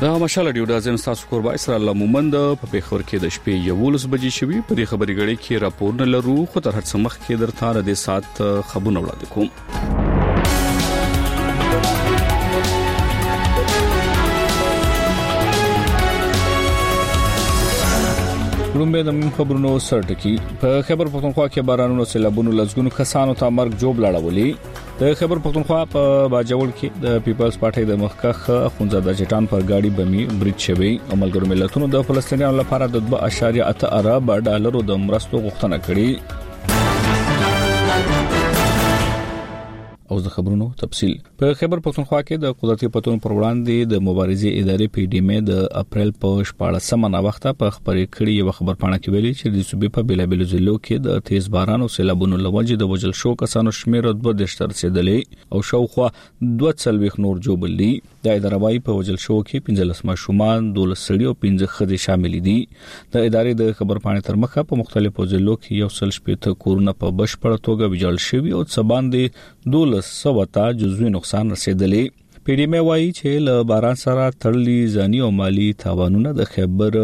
دا مشال ډیو د تاسو کوربای سره الله مومند په پیښور کې د شپې 11 بجې شوي په دې خبري غړي کې راپور نه لرو خو تر هڅه مخ کې درته د سات خبرونه وړاندې کوم. لومبه د خبرونو سرټکی په خبر پښتونخوا کې بارانونو سیلابونو لزګونو کسانو ته مرګ جوب لاړولې. د خبر پښتونخوا په باجوړ کې د پیپلز پارټي د مخکخ اخونزاده چټان پر گاډي بمي برید شوی. عملګرو ملتونو د فلسطینیانو لپاره د 2.8 ارب ډالرو د مرستو غوښتنه کړې. او د خبرونو تفصيل په خبر پښتونخوا کې د قدرتي پتون پر وړاندې د مبارزې ادارې پی ډی ام د اپریل په 14مه وخته په خبرې کړي یو خبر پاڼه کې ویلي چې د صوبې په بیلابیلو ضلعو کې د تیز باران او سیلابونو لوجې د وجل شو کسانو شمیر 2 رسیدلې او شاوخوا 240 نور جوړلي. د ادارې وايي په وجل شو کې 15 ماشومان 12 سړي او 15 ښځې شامل دي. د ادارې د خبر پاڼې تر مخه په مختلفو ضلعو کې 180 کورونه په بشپړ توګه ویجاړ شوي او څه باندې 12 سوتا جزوی نقصان رسیدلې. پی ډی ام وايي چې له باران سره تړلي ځاني او مالی تاوانونه د خیبر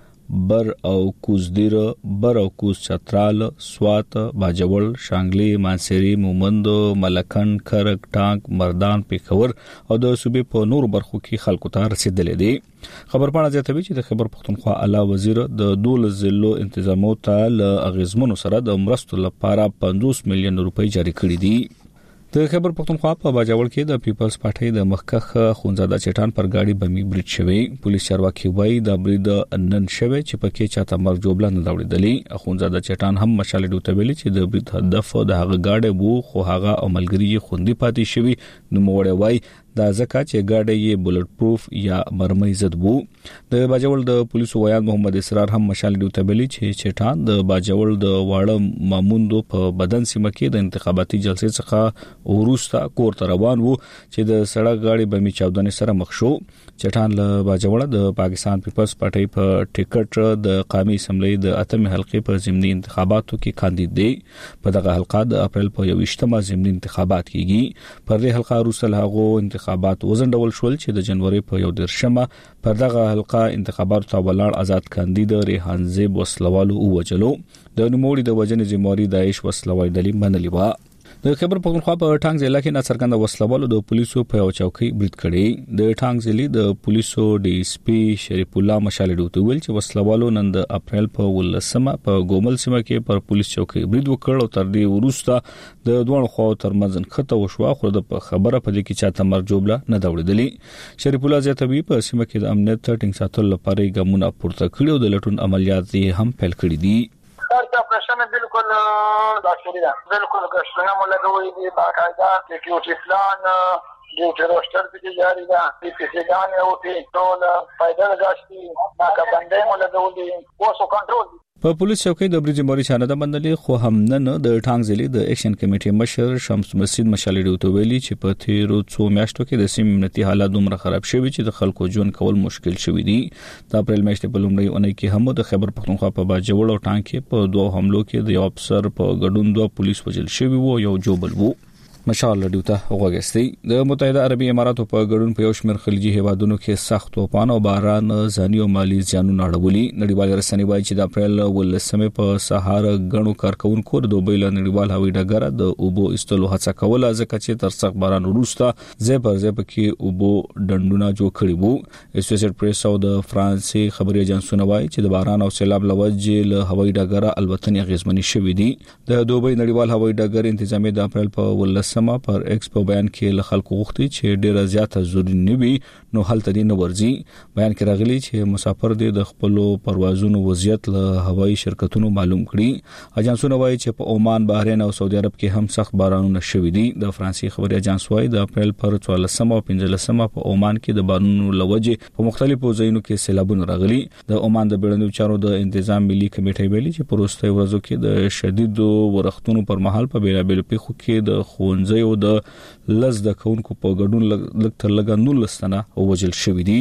بر او کوزدیر بر او کوز چترال سوات باجوړ شانګلي مانسيري مومند ملکن کرک ټانک مردان پیښور او د صوبې په نور برخو کې خلکو ته رسیدلې دي. خبر پاڼه زیاتوي چې د خبر پښتونخوا اعلی وزیر د 12 ضلعو انتظامات له اغیزمنو سره د مرستو لپاره 50 میلیون روپۍ جاری کړي دي. د خبر پښتونخوا په باجوړ کې د پیپلز پارټي د مخکخ خونزاده چټان پر گاډي بمي برید شوی. پولیس چارواکي وایي د برید نن شوی چې پکې چاته مرګ جوړ نه راوړل. خونزاده چټان هم مشال ډوته ویلي چې د برید هدف د هغه گاډي وو خو هغه عملګری خوندي پاتې شوی. نو موړی وایي دا ځکه چې گاډي یې بولټ پروف یا مرمۍ ضد وو. د باجوړ د پولیسو ویان محمد اسرار هم مشال ډیوته ویلي چې چټان د باجوړ د واړه ماموندو په بدن سیمه کې د انتخاباتي جلسې څخه وروسته کور ته روان وو چې د سړک گاډي بمي چاودنې سره مخ شو. چټان له باجوړ د پاکستان پیپلز پارټي په ټیکټ د قومي اسمبلی د اتمه حلقې په ضمني انتخاباتو کې کاندید دی. په دغه حلقه د اپریل په 28مه ضمني انتخابات کیږي. پر دې حلقه وروسته هغه انتخابات وزندول شول چې د جنوري په 1 پر دغه حلقه انتخاباتو ته ولاړ آزاد کاندید ریحان زیب وسلوالو وجلو. د نوموړي د وجنې ذمہواری داعش وسلوال دلی منلی و. د خبر پښتونخوا په ټانګ ضلع کې ناڅرګند وسلوالو د پولیسو په یو چوکۍ برید کړی. د ټانګ ضلع د پولیسو ډي اس پی شریف الله مشال ډوته ویل چې وسلوالو نن د اپریل په 18مه په ګومل سیمه کې پر پولیس چوکۍ برید وکړ او تر دې وروسته د دوه خو ترمنځ خطه وشو خو د خبره په دې کې چاته مرګ جوړه نه دوړېدلی. شریف الله زیاتوي په سیمه کې د امنیت ټینګ ساتلو لپاره ګامونه پورته کړي او د لټون عملیات هم پیل کړي دي. کا پرشن بالکل داخلي ده بالکل ګشتنه مولګوي دي باقاعده سکیورټي پلان ډیوټي روستر کې جاری ده پی سی ګان او ټول فایده غاشتي ناکه باندې مولګوي اوسو کنټرول. په پولیس چوکۍ د برید موري چانه د بندلې خو هم نن د ټانګ ضلع د اکشن کمیټې مشر شمس مسجد مشالې ډوته ویلي چې په تیرو 2 میاشتو کې د سیمې امنیتي حالات دومره خراب شوي چې د خلکو ژوند کول مشکل شوی دی. د اپریل میاشتې په لومړۍ اونۍ کې هم د خبر پښتونخوا په باجوړ او ټانګ کې په 2 حملو کې د یو افسر په ګډون 2 پولیس وژل شوی وو یو جوبل وو. مشال ډیوته وغوښتي د متحده عربی اماراتو په ګډون په یو شمېر خلیجي هیوادونو کې سخت طوفان او باران ځاني او مالی زیانونه اړولي. نړیوال رسنۍ وايي چې د اپریل 18مه په سهار غنو کارکونکو د دوبۍ له نړیوال هوایي ډګر د اوبو استلو هڅه کوله ځکه چې تر سخت باران وروسته زیبر کې اوبو ډنډونه جوړ کړي وو. اسوسییټډ پریس او د فرانسې خبري اژانسونه وايي چې د باران او سیلاب لوجې له هوایي ډګر الوتنې غیزمنې شوې دي. د دوبۍ نړیوال هوایي ډګر انتظامیه د اپریل په سما پر ایکس په بیان کې له خلکو غوښتي چې ډیره زیاته ضروري نه وي نو هلته دي نه ورځي. بیان کې راغلي چې مسافر دي د خپل پروازونو وضعیت له هوایي شرکتونو معلوم کړي. اژانسونه وايي چې په عمان، بحرین او سعودي عرب کې هم سخت بارانونه شوي دي. د فرانسې خبري اژانس وايي د اپریل پر 14 او 15 په عمان کې د بارانونو لوجې په مختلفو ځایونو کې سیلابونه راغلي. د عمان د بیړنیو چارو د تنظیم ملي کمیټې ویلي چې په وروستیو ورځو کې د شدید ورښتونو پر مهال په بیلابیلو پیښو کې د خونځي د لز د کونکو په ګډون لږ تر لږه 19 تنه وژل شوي دي.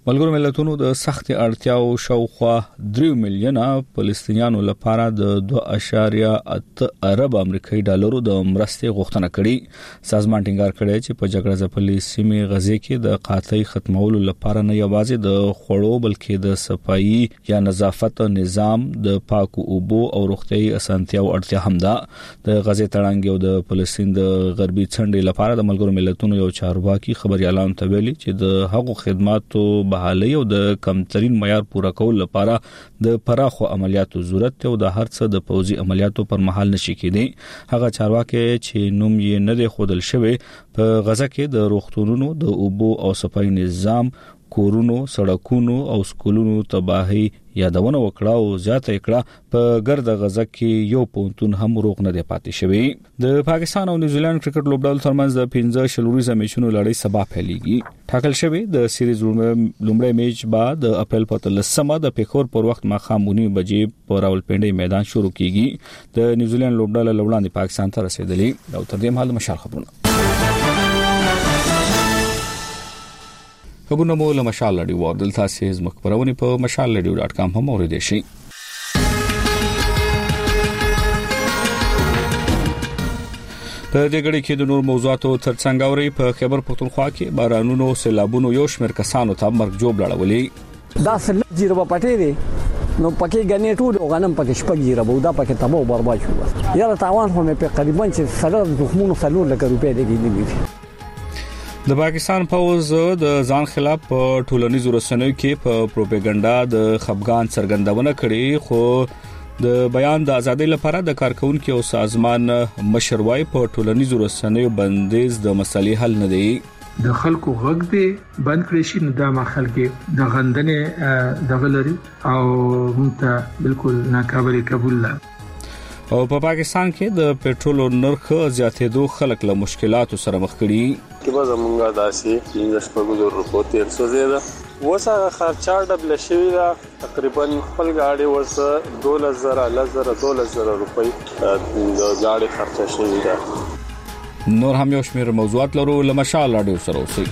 ملګرو ملتونو د سخت اړتیاو شاوخوا 3 میلیونه فلسطینیانو لپاره د 2.8 ارب امریکایي ډالرو د مرستې غوښتنه کړې. سازمان ټینګار کړی چې په جګړه ځپلې سیمې غزې کې د قحطۍ ختمولو لپاره نه یوازې د خوړو بلکې د صفایي یا نظافت نظام، د پاکو اوبو او روغتيایي اسانتیاو اړتیا هم ده. د غزې تړانګ او د فلسطین د غربي څنډې لپاره د ملګرو ملتونو یو چارواکي خبريالان ته ویلي چې د هغو خدماتو بحالي او د کمترین معیار پوره کول لپاره د پراخو عملیاتو ضرورت او د هرڅه د پوځي عملیاتو پر مهال نشي کېدی. هغه چارواکي چې نوم یې نه دی خودل شوی په غزه کې د روغتونونو، د اوبو او صفایي نظام، کورونو، سړکونو او سکولونو تباہي یادونه وکړه او زیاته کړه په ګرد غزه کې یو پونتون هم روغ نه دی پاتې شوی. د پاکستان او نیوزیلند کرکټ لوبډال ترمنځ د 15 شلوريزه میچونو لړۍ سبا پیلېږي. ټاکل شوی د سیریز لومړی میچ بعد د اپریل په 13مه د پیښور پر وخت ماښام 9 بجې په راولپنډي میدان شروع کیږي. د نیوزیلند لوبډال لوړاندې پاکستان ته رسیدلې او تر دې مهال مشال خبرونه خبرونه مو له مشال لړۍ وردل تاسو مخبرونه په mashalradio.com هم اوریدئ شئ. په دې غړي کې د نور موضوعاتو ترڅنګ اوري په خیبر پختونخوا کې بارانونو سیلابونو یو شمېر کسانو ته مرګ جوړ لړولې. دا سلب جیره په پټې دي نو پکې غنې ټول غنم پکې شپږ جیره بودا پکې تباہ او برباد شو. یاره تاوان هم په تقریبا چې سره د دښمنو سلور لک روپۍ لګېدلې. د پاکستان پوز د ځان خلاف په ټولنیزو رسنیو کې په پروپاګاندا د خفګان څرګندونه کړې، خو د بیان د ازادۍ لپاره د کارکونکو او سازمان مشروعي په ټولنیزو رسنیو بندیز د مسلې حل نه دی. د خلکو غږ دی بند کړی شي، نو دا مخال کې د غندنې د غلري او مونته بالکل ناقابل قبول ده. او په پاکستان کې د پېټرول نرخ زیاتېدو خلک له مشکلاتو سره مخ کړي. کې به زمونږه داسې 15 روپو 1300 زیاده وسه خرچه ډبل شوی دا تقریبا خپل گاډي ورسره 12,000 روپۍ د گاډي خرچه شوی دا. نور هم یو شمېر موضوعات لرو له مشال رادیو سره اوسئ.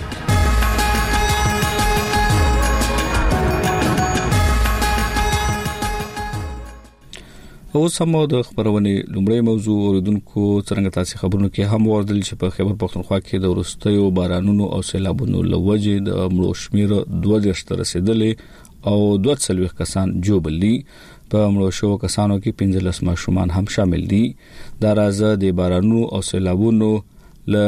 اوس هم د خبرونه لومړی موضوع اوریدونکو څنګه تاسو خبرونه کې هم وردل چې په خیبر پختونخوا کې د ورستیو بارانونو او سیلابونو لوجې د مړو شمیر 2 تر رسیدلې او 240 کسان جوړبلي. په مړو شو کسانو کې 15 ماشومان هم شامل دي. دا راز د بارانونو او سیلابونو ل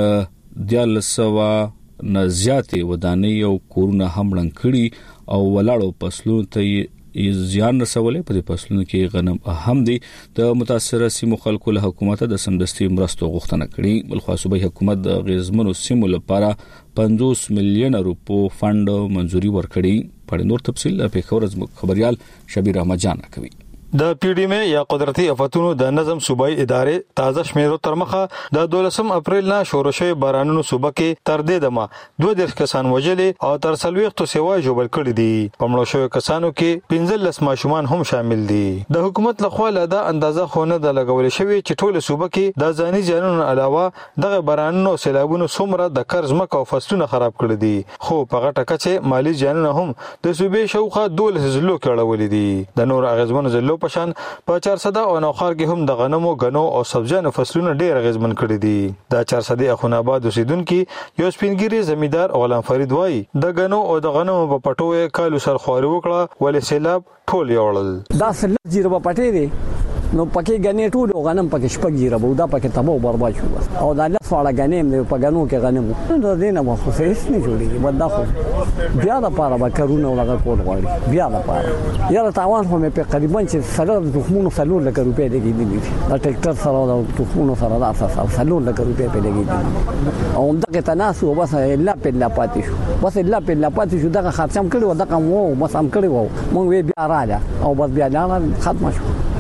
1300 نه زیاتې ودانۍ او کورونه هم ړنګ کړي او ولاړو فصلونو ته زیان رسولې. په دې فصلونو کې غنم اهم دي. د متاثره سیمو خلکو له حکومت د سمدستي مرستو غوښتنه کړې. بلخو صوبایي حکومت د غیزمنو سیمو لپاره 50 میلیون روپو فند منزوري ورکړي. په نور تفصیل په پیښور خبريال شبیر احمد جان کوي. د پی ډی ام یا قدرتي آفاتونو د نظم صوبایي ادارې تازه شمیرو تر مخه د 12 اپریل نه شروع شوی بارانونو صوبه کې تر دې دمه 2 کسان وژلې او تر 40 سیوا جوړ کړي دي. په مړو شوی کسانو کې 15 ماشومان هم شامل دي. د حکومت لخوا له اندازه خونه د لګول شوی چې ټول صوبه کې د ځاني ځانونو علاوه دغه بارانونو سیلابونو څومره د قرض مکه او فصلونه خراب کړي دي، خو په غټه کچه مالی ځانونه هم د صوبې شوخه 12 زلو کې اړولې دي. د نور اغیزمن زلو پشان په 400 او نوخار کې هم د غنمو، غنو او سبزیانو فصلونه ډېر اغیزمن کړي دي. د 400 اخون آباد اوسیدونکو یو سپینګری زمیدار غلام فرید وای د غنو او د غنمو په پټوې کالو سر خواري وکړه ولې سیلاب ټول یوړل. دا سلب جیره په پټې دي نو پکې غنې ټول غنم پکې شپږ جیره بودا پکې تباہ او برباد شو. او دا له فاړه غنیم نه په غنو کې غنم نو دینه مو خو هیڅ نه جوړیږي. بدا خو بیا د پاره به کارونه ولا کول غواړي. بیا د پاره یاره تاوان هم په تقریبا چې سره د دښمنو سلور لک روپۍ لګېدلې. دا ټریکټر سره د دښمنو سره د اساس سلور لک روپۍ په لګېدلې. او دغه تناسو بس الا په لا پاتې شو. بس الا په لا پاتې شو. دغه خرچم کړو دغه مو بس هم کړو مونږ بیا راځه او بس بیا نه ختم شو.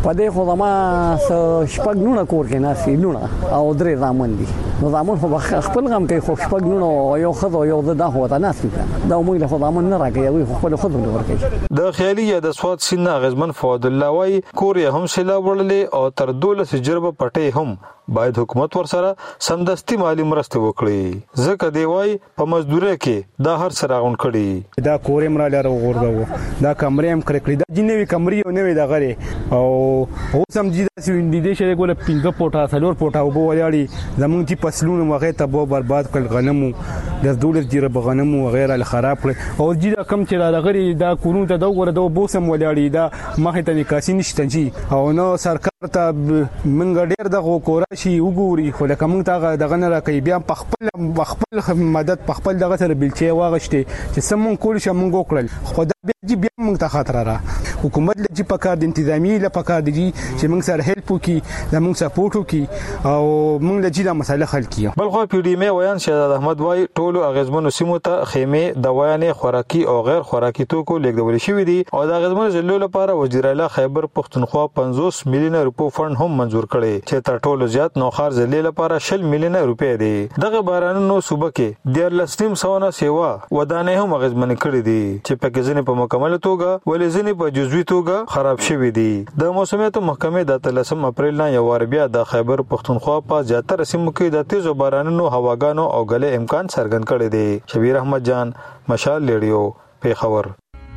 پدې خو ما شپږ نونه کور کې ناسي لونه او درې زامن دي نو زامن خو خپل غم کوي خو شپږ نونه یو خدو یو د هوته ناسي دا موږ له خدامن نه راګي وي خپل خدو ورکړي د خیالي یا د سواد سینا غزمن فؤاد الله وای کور یې هم سیلا وړلې او تر 12 جربه پټې هم باید حکومت ورسره سمدستي مالی مرسته وکړي ځکه دی وای په مزدوري کې دا هر سره غون کړي دا کورې مراله ورغورځو دا کمرې هم کړکړي دا جنوي کمرې او نوې دا غره او هو سمجي دا سویندې دې شه ګوله 15 پټه سلور پټه وبو ولاړي زمونږ چې فصلونه وغه ته بو برباد کړ غنمو د دولت جره بغنمو وغیرہ له خراب کړ او جې دا کم چې دا غري دا کورونه ته دا ګوره دا بوسم ولاړي دا مخه ته نکاسي نشته جی او نو سرکار ته منګ ډیر دغه کورا شي وګوري خو لکه موږ ته دغه نه راکې بیا خپل مدد خپل دغه سره بلچې واغشته چې سمون کول شي موږ وکړل خو دا بیا موږ ته خطر را حکومت لږ پکار د انتظامی له پکار دي چې موږ سره هیلپ وکي موږ سپورټ وکي او موږ لږ دا مسله حل کیو بل خو پی ډی مې ویان شهزاد احمد وای ټولو اغیزمنو سیمو ته خیمه دوايانې خوراکي او غیر خوراکي توکو لیږدول شوې دي او د اغیزمنو ضلعو لپاره وزیر اعلی خیبر پختونخوا 50 میلیون روپو فند هم منزور کړي چې تر ټولو زیات نوخار ضلع لپاره 60 میلیون روپے دي دغه بارانونو صوبه کې ډیر لسنیم سونه سیوا ودانې هم اغیزمن کړي دي چې پکې ځنې په مکمل توګه ولې ځنې په جزوي توګه خراب شوي دي د موسمیاتو محکمې د 13 اپریل نه یو بیا د خیبر پختونخوا په زیاتره سیمو کې د تیزو بارانونو هواګانو او غلې امکان څرګند کړي دي شبیر احمد جان مشال ریډیو پیښور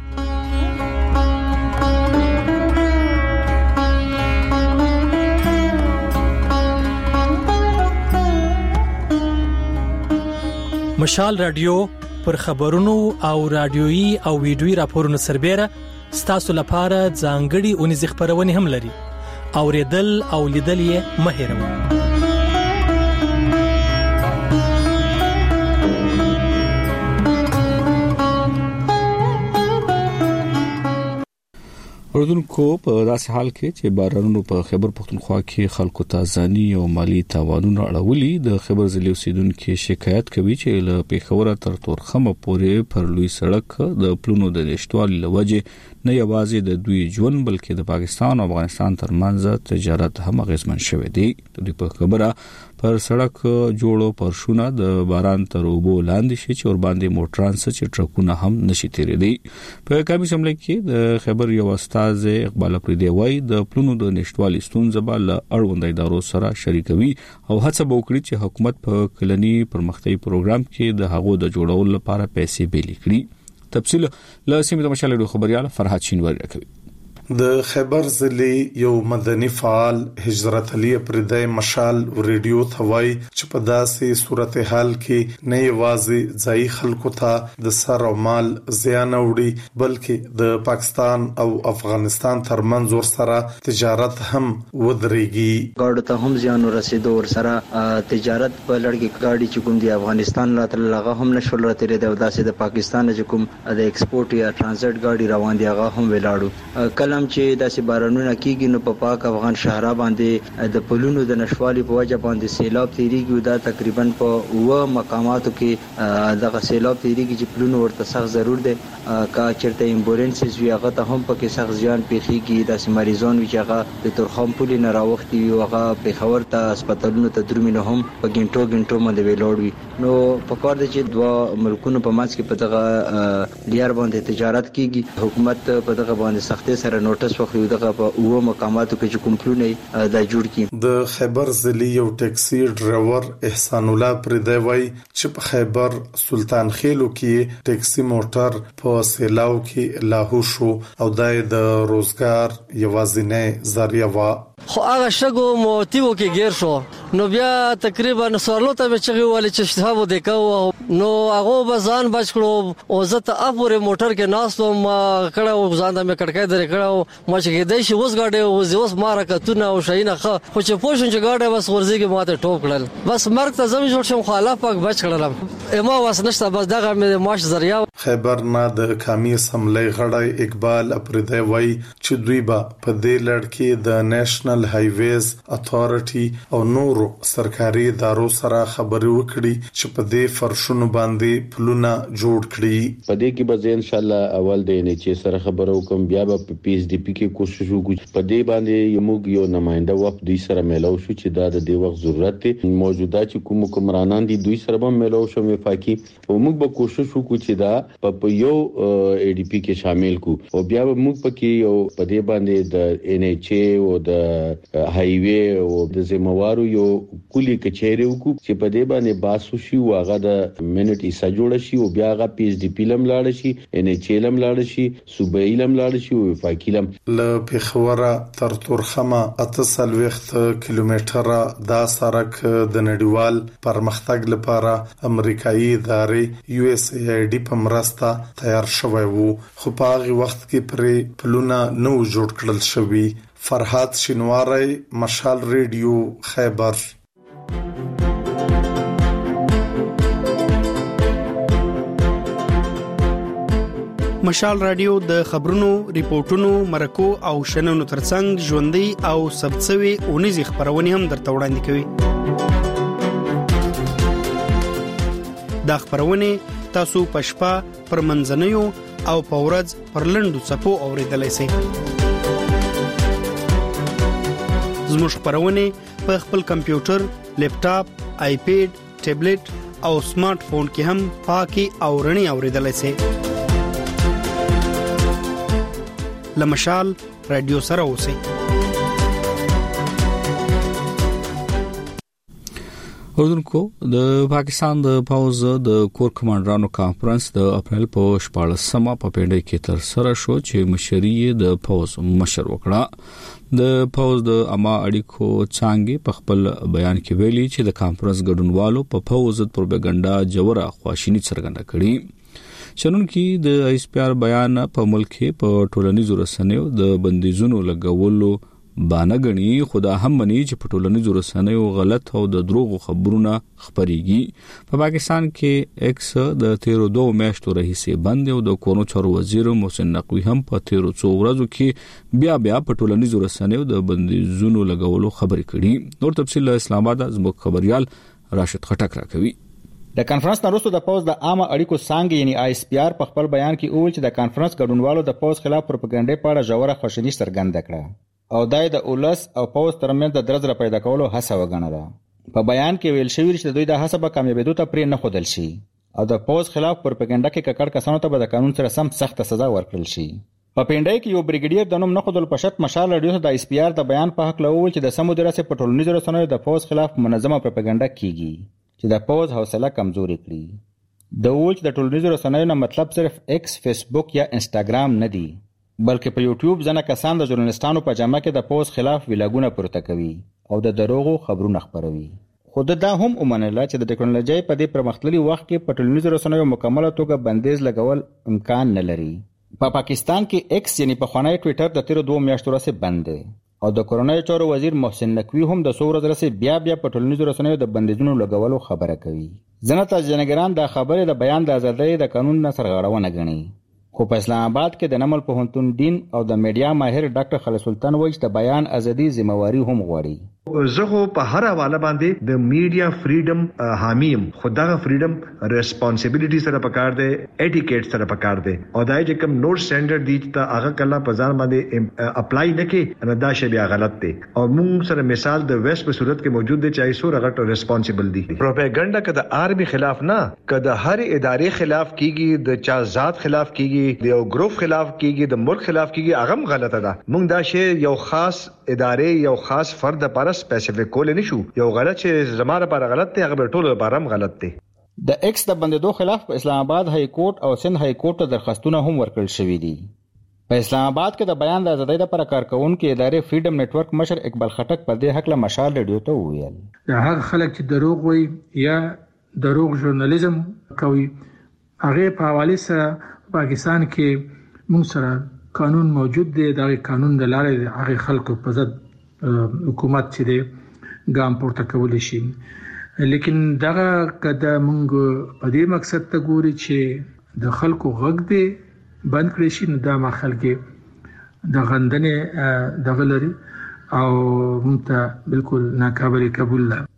مشال رادیو پر خبرونو او رادیويي او ویډیويي راپورونو سربېره ستاسو لپاره ځانګړي اونیز خبرونه هم لري اوریدل او لیدل یې مه هېروئ اردوونکو په داسې حال کې چې بارانونو په خیبر پختونخوا کې خلکو ته ځاني او مالی تاوانونه اړولي د خیبر ضلع اوسیدونکو شکایت کوي چې له پیښور تر تورخم پورې پر لوی سړک د پلونو د نشټوالي لوجه نه یوازې د دوی ژوند بلکې د پاکستان او افغانستان ترمنځ تجارت هم اغیزمن شوی دی د په خبره پر سړک جوړو پرشونه د باران تر اوبو لاندې شي چې ور باندې موټران چې ټرکونه هم نشي تیرېدي په کابل سملې کې د خیبر یو استاد اقبال پردي وای د پلونو د نشټوالي ستونزه بل اړوند ادارو سره شریکوي او هڅه وکړي چې حکومت په کلنی پرمختیايي پروګرام کې د هغو د جوړولو لپاره پیسې بیل کړي تفصیل له سیمه د مشال خبريال فرحت شینواری راکوي د خیبر ضلع یو مدني فعال هجرت علي پردی مشال ریډیو ثوای چې په داسې صورتحال کې نه یوازې ځای خلکو ته د سر او مال زیان وړي بلکې د پاکستان او افغانستان ترمنځ ور سره تجارت هم ودرېږي ګاډو ته هم زیان ورسېدو ور سره تجارت په لړګي ګاډي چې کوم دی افغانستان راته لغه هم نشول راته د داسې د پاکستان چې کوم د ایکسپورت یا ترانزیت ګاډي روان دي هغه هم ولاړو کله چې داسې بارانونه کیږي نو په پاک افغان شهرا باندې د پلونو د نشوالي په وجه باندې سیلاب تیریږي دا تقریبا په 9 مقاماتو کې دغه سیلاب تیریږي چې پلونو ورته سخت ضرور دي کا چرته امبولانسز وی هغه ته هم پکې سخت زیان پیخيږي داسې مریضان وی چې هغه د تورخم پلي نه راوختي وي هغه پیښور ته هسپتالونو ته درومینه هم په ګنټو باندې ویلوړوي نو په کار دي چې دوه ملکونو په ماس کې په دغه لیار باندې تجارت کیږي حکومت په دغه باندې سختي سره نوټس وخت دغه په اوه مقاماتو کې چې کومپلونه دا جوړ کی د خیبر ضلع یو ټاکسي ډرایور احسان الله پردی وای چې په خیبر سلطان خیلو کې ټاکسي موټر په سیلاو کې لاهو شو او د روزګار یوازینه ذریعہ وا خو هغه شګو موتیو کې غیر شو نو بیا تقریبا سوالو ته چې ویل چې شتابو دکاو نو هغه بزان بچ کړو او زه ته اپوره موټر کې ناستو ما کړه ځان ته مې کټکای درې کړه ما چې دای شي اوس غاډه اوس ماره کتونه او شاینه خو چې پوښتنه چې غاډه بس ورځي کې ماته ټوپ کړل بس مرګ ته زمي جوړ شم خو الله پاک بچ کړل اما واس نشته بس دغه مې ماش ذریعہ خیبر نه د قومي اسمبلی غړی اقبال اپردی وای چې دوی به په دې لړ کې د نېشنل هایویز اتھارټي او نور نورو سرکاري ادارو سره خبرې وکړي چې په دې فرشونو باندې پلونه جوړ کړي. په دې کې به ان شاء الله اول د ان ایچ سره خبرو کوم، بیا به پی ایچ ډی پی کې کوشش وکړو. په دې باندې یو نماینده وفد دوی سره میلاو شو چې دا د دې وخت ضرورت دی. موجوده چې کوم حکمرانان دي دوی سره به میلاو شو وفاقي، او موږ به کوشش وکړو چې دا په یو ای ډی پی کې شامل کو، او بیا به موږ پکې یو په دې باندې د ان ایچ او د هایوی او د زموارو یو کلی کچېره وکړو چې په دې باندې باسو شي، واغه د منټ ایسا جوړ شي، او بیا غا پی ایچ ډی پی لم لاړ شي، ان ایچ لم لاړ شي، صوبایي لم لاړ شي، او وفاقي لم. ل پیښوره تر تورخمه 8 کیلومتره دا سړک د نړیوال پرمختګ لپاره امریکایي ادارې یو اس ای ډی په مرسته تیار شوی وو، خو په هغه وخت کې پرې پلونه نو جوړ کړل شوی. فرحات شینواری، مشال ریډیو، خیبر. مشال رادیو د خبرونو، ریپورتونو، مرکو او شننو ترڅنګ ژوندۍ او ثبتسوي اونیزي خبرونه هم درته وړاندې کوي. دا خبرونه تاسو په شپه، پر منځنیو او په ورځ پر لنډو څپو اوریدلای شئ. زموږ خبرونه په خپل کمپیوټر، لیپټاپ، آیپیډ، ټابلیټ او سمارټ فون کې هم پاکي او رڼي اوریدلای شئ. لمشال رادیو سره اوسئ. اوردونکو د پاکستان د پوز د کور کمانډرانو کانفرنس د اپریل په 14مه په پیډای کې تر سره شو چې مشري د پوز مشر وکړه. د پوز د اما اړیکو څنګه په خپل بیان کې ویلي چې د کانفرنس ګډونوالو په پوز د پروپاګاندا جوړه خواشینی څرګنده کړي. چنونکي د ایس پی آر بیان په ملک په ټولنیزو رسنیو د بندیزونو لګولو بانګنی خدا هم مني چې په ټولنیزو رسنیو غلط او د دروغ خبرونه خبريږي. په پاکستان کې ایکس د 13 میاشتو راهیسې بند او د کورونو چارو وزیر محسن نقوی هم په 13 ورځو کې بیا په ټولنیزو رسنیو د بندیزونو لګولو خبرې کړي. نور تفصیل اسلام آباد زموږ خبريال راشد خټک راکوي. د کانفرنس وروسته د پوز د عامه اړیکو څنګه یعنی آی اس پی آر په خپل بیان کې وویل چې د کانفرنس ګډونوالو د پوز خلاف پروپاګاندا په اړه ژوره خوشحالي څرګنده کړه او دای د اولس او پوز ترمنځ د درزره پیدا کولو هڅه وګڼله. په بیان کې ویل شوی چې دوی د هڅه به کامیابېدو ته پرې نه خودل شي او د پوز خلاف پروپاګاندا کې ککړ کسانو ته به د قانون سره سم سخت سزا ورکړل شي. په پیندای کې یو بریګیډیر د نوم نه خودل پښت مشال رادیو د آی اس پی آر د بیان په حق لوول چې د سمو درسه په ټولنیزو رسنیو د پوز خلاف منظمه پروپاګاندا کیږي چې د پوز حوصله کمزوري کړي. د ووچ د ټولنیزو رسنیو نه مطلب صرف ایکس، فیسبوک یا انستګرام نه دی، بلکې په یوټیوب ځنه کسان د ژورنالیستانو په جامه کې د پوز خلاف ویلاګونه پورته کوي او د دروغو خبرونه خبروي. خود دا هم ومنله چې د ټکنالوژي په دې پرمختللي وخت کې په ټولنیزو رسنیو مکمله توګه بندیز لګول امکان نه لري. په پاکستان کې ایکس یعنی په خوانی ټوئیټر د 13 میاشتو راځي بند دی او د کورونای چارو وزیر محسن نقوی هم د 100 ورځې راځي بیا په ټولنیزو رسنیو د بندیزونو لګولو خبره کوي. ځنه تاجنګران د خبرې د بیان د ازادۍ د قانون نه سرغړونه غني، خو په اسلام آباد کې د نمل پوهنتون دین او د میډیا ماهر ډاکټر خالد سلطان وایي د بیان ازادي ذمہواری هم غواړي. زه خو په هر حواله باندې د میډیا فریډم حامیم، خو دا فریډم ریسپانسیبিলিټی سره پکار دی، ایټیکیټ سره پکار دی او دا چې کوم نور سټانډرډ دی چې هغه کله په ځان باندې اپلای نکي نه دا شی بیا غلط دی. او موږ سره مثال د ویسټ په صورت کې موجود دی چې ایسو رغټ ریسپانسیبل دی. پروپاګاندا کده آرمی خلاف نه، کده هر ادارې خلاف کیږي، د چا ذات خلاف کیږي، د یو ګروپ خلاف کیږي، د ملک خلاف کیږي، هغه غلطه ده. موږ دا شی یو خاص ادارې یو خاص فرد لپاره سپیسیفیک کول نه شو. یو غلط چې زماره لپاره غلط دی هغه ټول لپاره هم غلط دی. د ایکس د بندیدو خلاف په اسلام آباد های کورټ او سند های کورټ ته درخواستونه هم ورکړل شوې دي. په اسلام آباد کې د بیان د ازادۍ لپاره کارکونکو ادارې فریډم نتورک مشر اقبال خټک په دې حق له مشال رادیو ته وویل دا هغه خلک چې دروغ وایي یا دروغ ژورنالیزم کوي هغه په حواله سره پاکستان کې موږ سره قانون موجود دی. دا قانون د لارې هغه خلکو په ضد حکومت چې دی ګام پورته کولی شي، لیکن دغه کده موږ په دې مقصد ته ګوري چې د خلکو غږ دی بند کړی شي، نو دا ما خلک د غندنې دغه لري او موږ ته بالکل ناقابل قبول ده.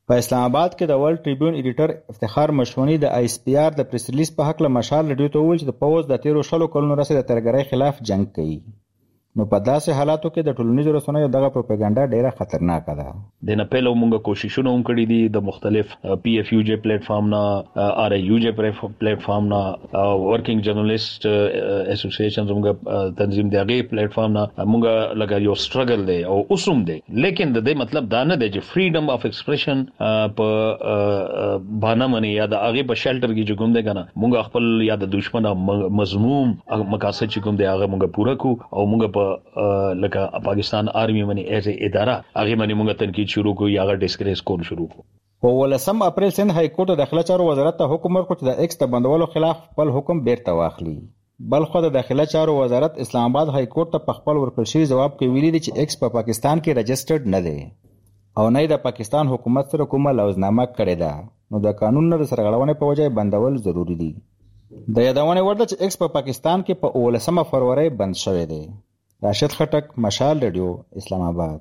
په اسلام آباد کې د ورلد ټریبیون ایډیټر افتخار مشونی د آی اس پی آر د پریس ریلیز په حق له مشال رادیو ته وویل چې د پوز د 13 کلونو راځي د ترګرۍ خلاف جنگ کوي. نو په داسې حالاتو کې د ټولنیزو رسنیو دغه پروپاګاندا ډیره خطرناکه ده. د نه پهلو موږ کوششونه هم کړې دي د مختلف پی اف یو جی پلیټ فارم نه آر ای یو جی پلیټ فارم نه ورکینګ جرنالیست اسوسییشنز موږ تنظیم دی هغه پلیټ فارم نه موږ لګا یو سټرګل دی او اوسم دی، لیکن د دې مطلب دا نه دی چې فریډم اف ایکسپریشن په باندې منی یا د هغه په شیلټر کې چې کوم دی کنه موږ خپل یا د دشمن مضموم مقاصد چې کوم دی هغه موږ پوره کو او موږ په لکه پاکستان آرمی منی ایز اداره هغه منی موږ تنقید شروع کو یا هغه ډیسکریس کول شروع کو. په 18 اپریل سند های کورټ د داخله چارو وزارت ته حکم ورکړ چې د ایکس د بندولو خلاف خپل حکم بیرته واخلي. بلخو د داخله چارو وزارت اسلام آباد های کورټ ته په خپل ورکړل شوی جواب کې ویلي دي چې ایکس په پاکستان کې رجسټرډ نه دی او نه د پاکستان حکومت سره کومه لوزنامه کړې ده، نو د قانون نه د سرغړونې په وجه بندول ضروری دي. د یادونه ورده چې ایکس په پاکستان کې په 18 فروری بند شوی دی. راشد خټک، مشال رادیو، اسلام آباد.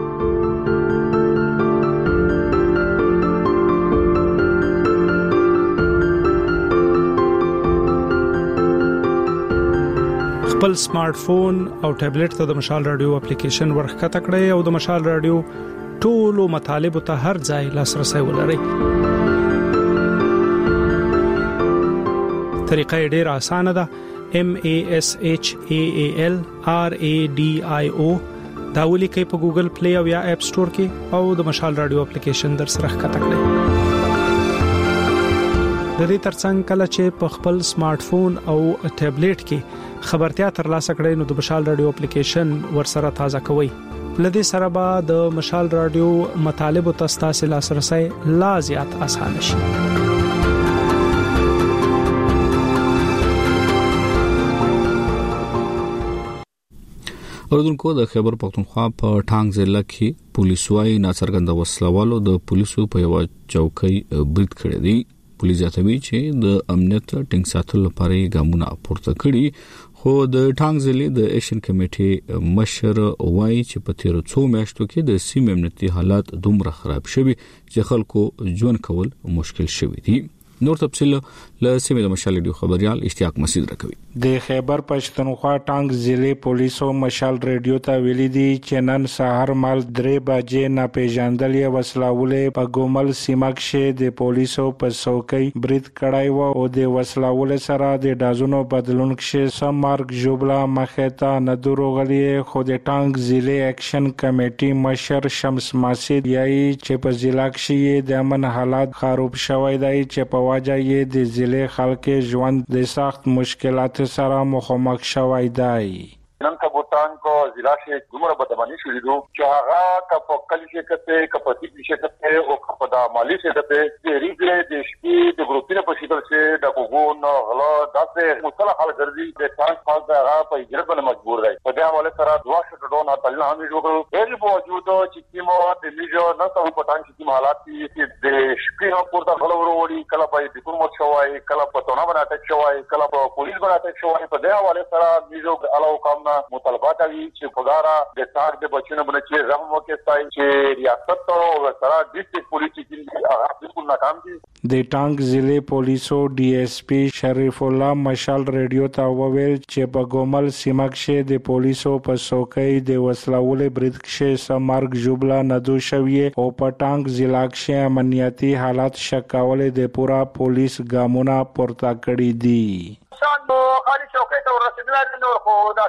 خپل سمارټ فون او ټابلیټ ته د مشال رادیو اپلیکیشن ورخکته کړئ او د مشال رادیو ټولو مطالبه ته هر ځای لاسرسي ولرئ. طریقه ډیره اسانه ده. MASHAAL RADIO دا ولیکئ په ګوګل پلی او یا اپ سٹور کې او د مشال رادیو اپلیکیشن در سره ښکته کړئ. د دې ترڅنګ کله چې په خپل سمارټ فون او ټابلیټ کې خبرتیا ترلاسه کړئ نو د مشال رادیو اپلیکیشن ورسره تازه کوئ. لدې سره به د مشال رادیو مطالب او تاسو لاسرسي لا زیات آسان شي. اوردونکو د خیبر پختونخوا په ټانګ ضلع کې پولیس وايي ناڅرګند وسلوالو د پولیسو په یو چوکۍ برید کړی دی. پولیس ځاتوي چې د امنیت ټینګ ساتلو لپاره ګامونه پورته کړي، خو د ټانګ ضلع د ایکشن کمیټې مشر وايي چې په تیر څو میاشتو کې د سیمې امنیتي حالات دومره خراب شوي چې خلکو ژوند کول مشکل شوی دی. نور تفصیل له سیمې د مشال رادیو خبريال اشتیاق مسعود راکوي. د خیبر پښتونخوا ټانګ ضلع پولیسو مشال رادیو ته ویلي دي چې نن سهار مال 3 بجې ناپېژاندلې وسلاولې په ګومل سیمه کې د پولیسو په څوکۍ برید کړای و او د وسلاولې سره د دازونو بدلون کې سمارګ جوبلا مخته نه دروغلي، خو د ټانګ ضلع ایکشن کمیټې مشر شمس ماسید یې چې په ضلع کې د امن حالات خراب شوی دی چې په واجه یې د ضلع خلک ژوند د سخت مشکلات سره مخامخ شوی دی. نن کبوتان کو ضلع سے دومره بدمنی شوې دي چې هغه کپ کلی کې کته کپتی کې کته او کپدا مالی سے کته د ریګل د شپې د ګروپینه په شکل کې د کوګون غلا داسې مصطلح حل ګرځي د څنګه خاص هغه په هجرت باندې مجبور دی. په دې حواله سره دوا شټډون اتل نه جوړ هغه په وجود چې کیمو د میجو نه څو پټان چې حالات چې د شپې په پورته غلا وروړي کله په د کوم شوای کله په تونه باندې اٹیک شوای کله په پولیس باندې اٹیک شوای. په دې حواله سره میجو علاوه کوم مطالبه کوي چې پګارا د تار د بچنه باندې زغم وکړي چې ریاست او سره ډیسټریکټ پولیس چې هغه بالکل ناکام دي. د ټانګ ضلع پولیسو ډي اس پی شریف الله مشال رادیو ته وویل چې په ګومل سیمه کې د پولیسو په څوکۍ د وسلوالې برید کې سمارګ جوبلا ندو شوی او په ټانګ ضلع کې امنیتي حالات شکاولې د پورا پولیس ګامونه پورته کړی دي. خالی چوکۍ ته ورسېدل نو خو دا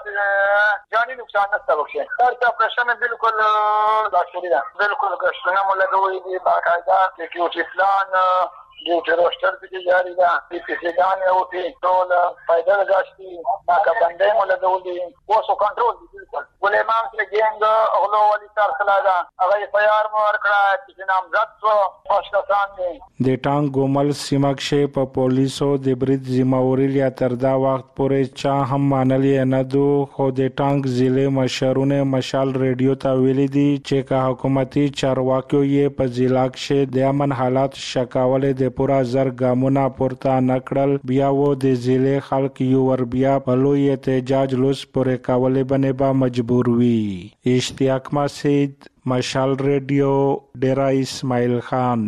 جاني نقصان نشته وکړي. هر څه پرشن بالکل دا شوی دا بالکل ګشتنه مولګوي دي باقاعده سکیورټي پلان ډیوټي روستر کې جاری ده چې څنګه او ټول فائدہ راځي دا باندې مولګولي اوسو کنټرول دي بالکل ولې مان چې ګنګ اغلو ولي تر خلاصه هغه پیار مور کړه چې نامزد شو پښتون دي. د ټانګ ګومل سیمه کې په پولیسو د برید ذمہواری لیاته تر دا وخت پورې چا هم مانلې نه دو، خو د ټانک ضلع مشرونه مشال ریډیو ته ویلي دي چې که حکومتي چارواکو یې په ضلع کې د امن حالات شکاولې د پورا زر ګامونه پورته نکړل، بیا و د ضلع خلک یو ور بیا په لوی احتجاج لوس پورې کولې باندې به مجبور وي. اشتیاق مسعود، مشال ریډیو، ډیرا اسماعیل خان.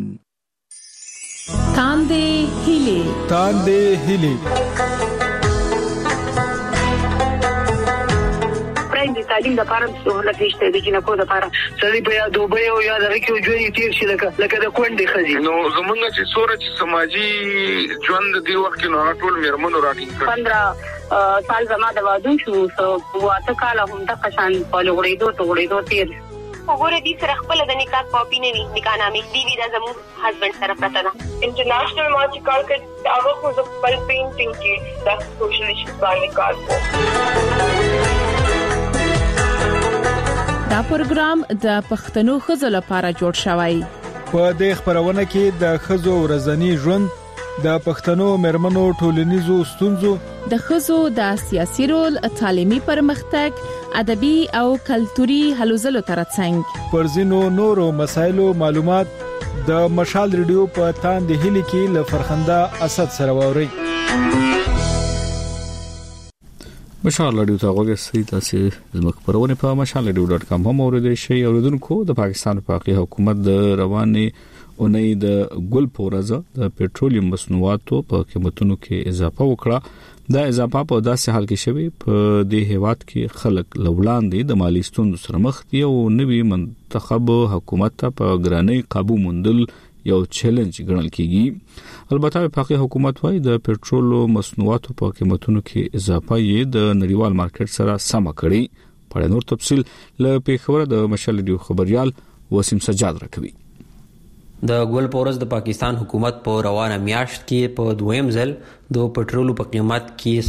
تاندې هیلي د تعلیم لپاره سہولت نشته د جنکو لپاره سړي په یا دوبه او یا د کې ژوند تیر شي لکه د کونډې خزي نو زمونږ چې سورج سماجی ژوند دی وخت نو ټول میرمنو راټینګ 15 سال زما د وادو شو واته کال هم د قشان په لوړېدو تیر وګوره دې سره خپل د نکاح کاپی نه وي، نکاح نامې دی وی د زمو هسبند سره پراته ده. انټرنیشنل مارچ کار کړ هغه خو د خپل پینټینګ کې د سوشل ایشوز باندې کار کوي. دا پروګرام د پښتنو خزو لپاره جوړ شوی. په دې خبرونه کې د خزو ورځنی ژوند، د پښتنو مرمنو ټولنیزو ستونزو، د خزو د سیاسي رول، تعلیمي پرمختګ، ادبي او کلتوري هلو ځلو ترڅنګ پر ځینو نورو مسایلو معلومات د مشال ریډیو په تاندې هلي کې له فرخنده اسد سره ووري. مشال ریډیو ته وګورئ، تاسو زموږ خبرونه په mashalradio.com هم اوریدئ شئ. اوریدونکو د پاکستان په حکومت د رواني اونۍ د ګل پورزه د پېټرولیم مصنوعاتو په قیمتونو کې اضافه وکړه. دا اضافه په داسې حال کې شوی په دې هیواد کې خلک لولاندې د مالی ستونزو سره مخ دي او نوی منتخب حکومت ته په ګرانۍ قابو موندل یو چیلنج ګڼل کیږي. البته په حکومت وايي د پېټرول مصنوعاتو په قیمتونو کې اضافه یې د نړیوال مارکیټ سره سم کړي. په نور تفصیل له پیښور د مشال ریډیو خبريال وسیم سجاد راکوي. د ګل پورز د پاکستان حکومت په روانه میاشت کې په دویم ځل د پټرولو په قیمت کې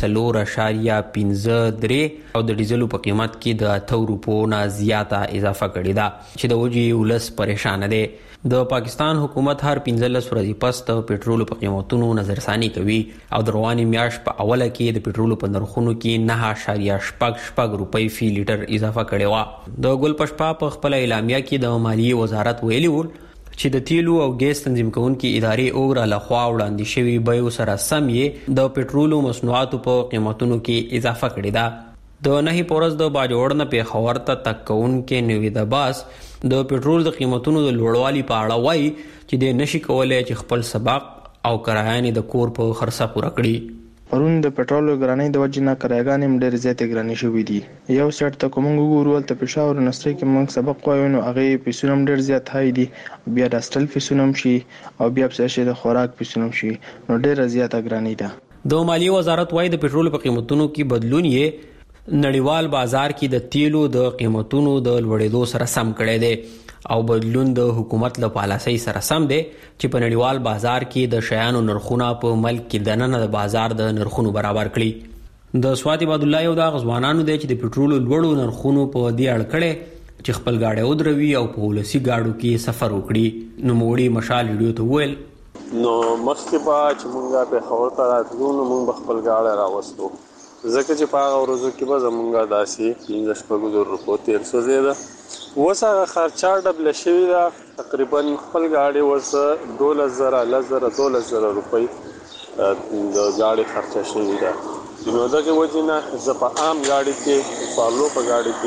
4.53 او د ډیزلو په قیمت کې د 8 روپو نه زیاته اضافه کړې ده چې د وجې ولس پریشان دي. د پاکستان حکومت هر 15 ورځې پس د پټرولو په قیمتونو نظرثاني کوي او د رواني میاشت په اوله کې د پټرولو په نرخونو کې 9.8 روپۍ فی لیټر اضافه کړې و. د ګل پشپا په خپل اعلامیه کې د مالیې وزارت ویلي و چې د تیلو او ګیس تنظیم کوونکي ادارې اوګرا لخوا وړاندې شوی بیو سره سم یې د پټرولو مصنوعاتو په قیمتونو کې اضافه کړې ده. د نهي پورز د باجوړ نه پیښور ته تک کوونکې نوید عباس د پټرول د قیمتونو د لوړوالي په اړه وایي چې د نشي کولای چې خپل سبق او کرایانې د کور په خرڅه پوره کړي. پرون د پټرول ګرانۍ د وجې نه کرایګانې ډېرې زیاتې ګرانې شوې دي. یو سیټ ته کوم وګورو ولته پېښور نستری کې موږ سبق وایو نو هغه پیسونه ډېر زیات هاي دي، بیا د استل پیسونه شي او بیا څه د خوراک پیسونه شي نو ډېر زیاته ګرانۍ ده. د مالیې وزارت وايي د پټرول په قیمتونو کې بدلون یې نړیوال بازار کې د تیلو د قیمتونو د لوړېدو سره سم کړی دی او بدلون د حکومت له پالیسۍ سره سم دی چې په نړیوال بازار کې د شیانو نرخونه په ملک کې دننه د بازار د نرخونو برابر کړي. د سوات عبد الله یو د غزوانانو دی چې د پټرولو لوړو نرخونو په دې اړه کړي چې خپل گاډي ودروي او په ولسی گاډو کې سفر وکړي. نو موړي مشال ریډیو ته ویل نو مخکې با چې مونږه په خبر ته راتلو نو مونږ خپل گاډي راوستو ځکه چې په هغه ورځو کې به زمونږه داسې 15 روپو 300 زیاده وسه خرچه ډبل شوی دا تقریبا خپل گاډي ورسه 12,000 روپۍ د گاډي خرچه شوی دا. نو دا کې وجنه ز په عام گاډي کې فالو په گاډي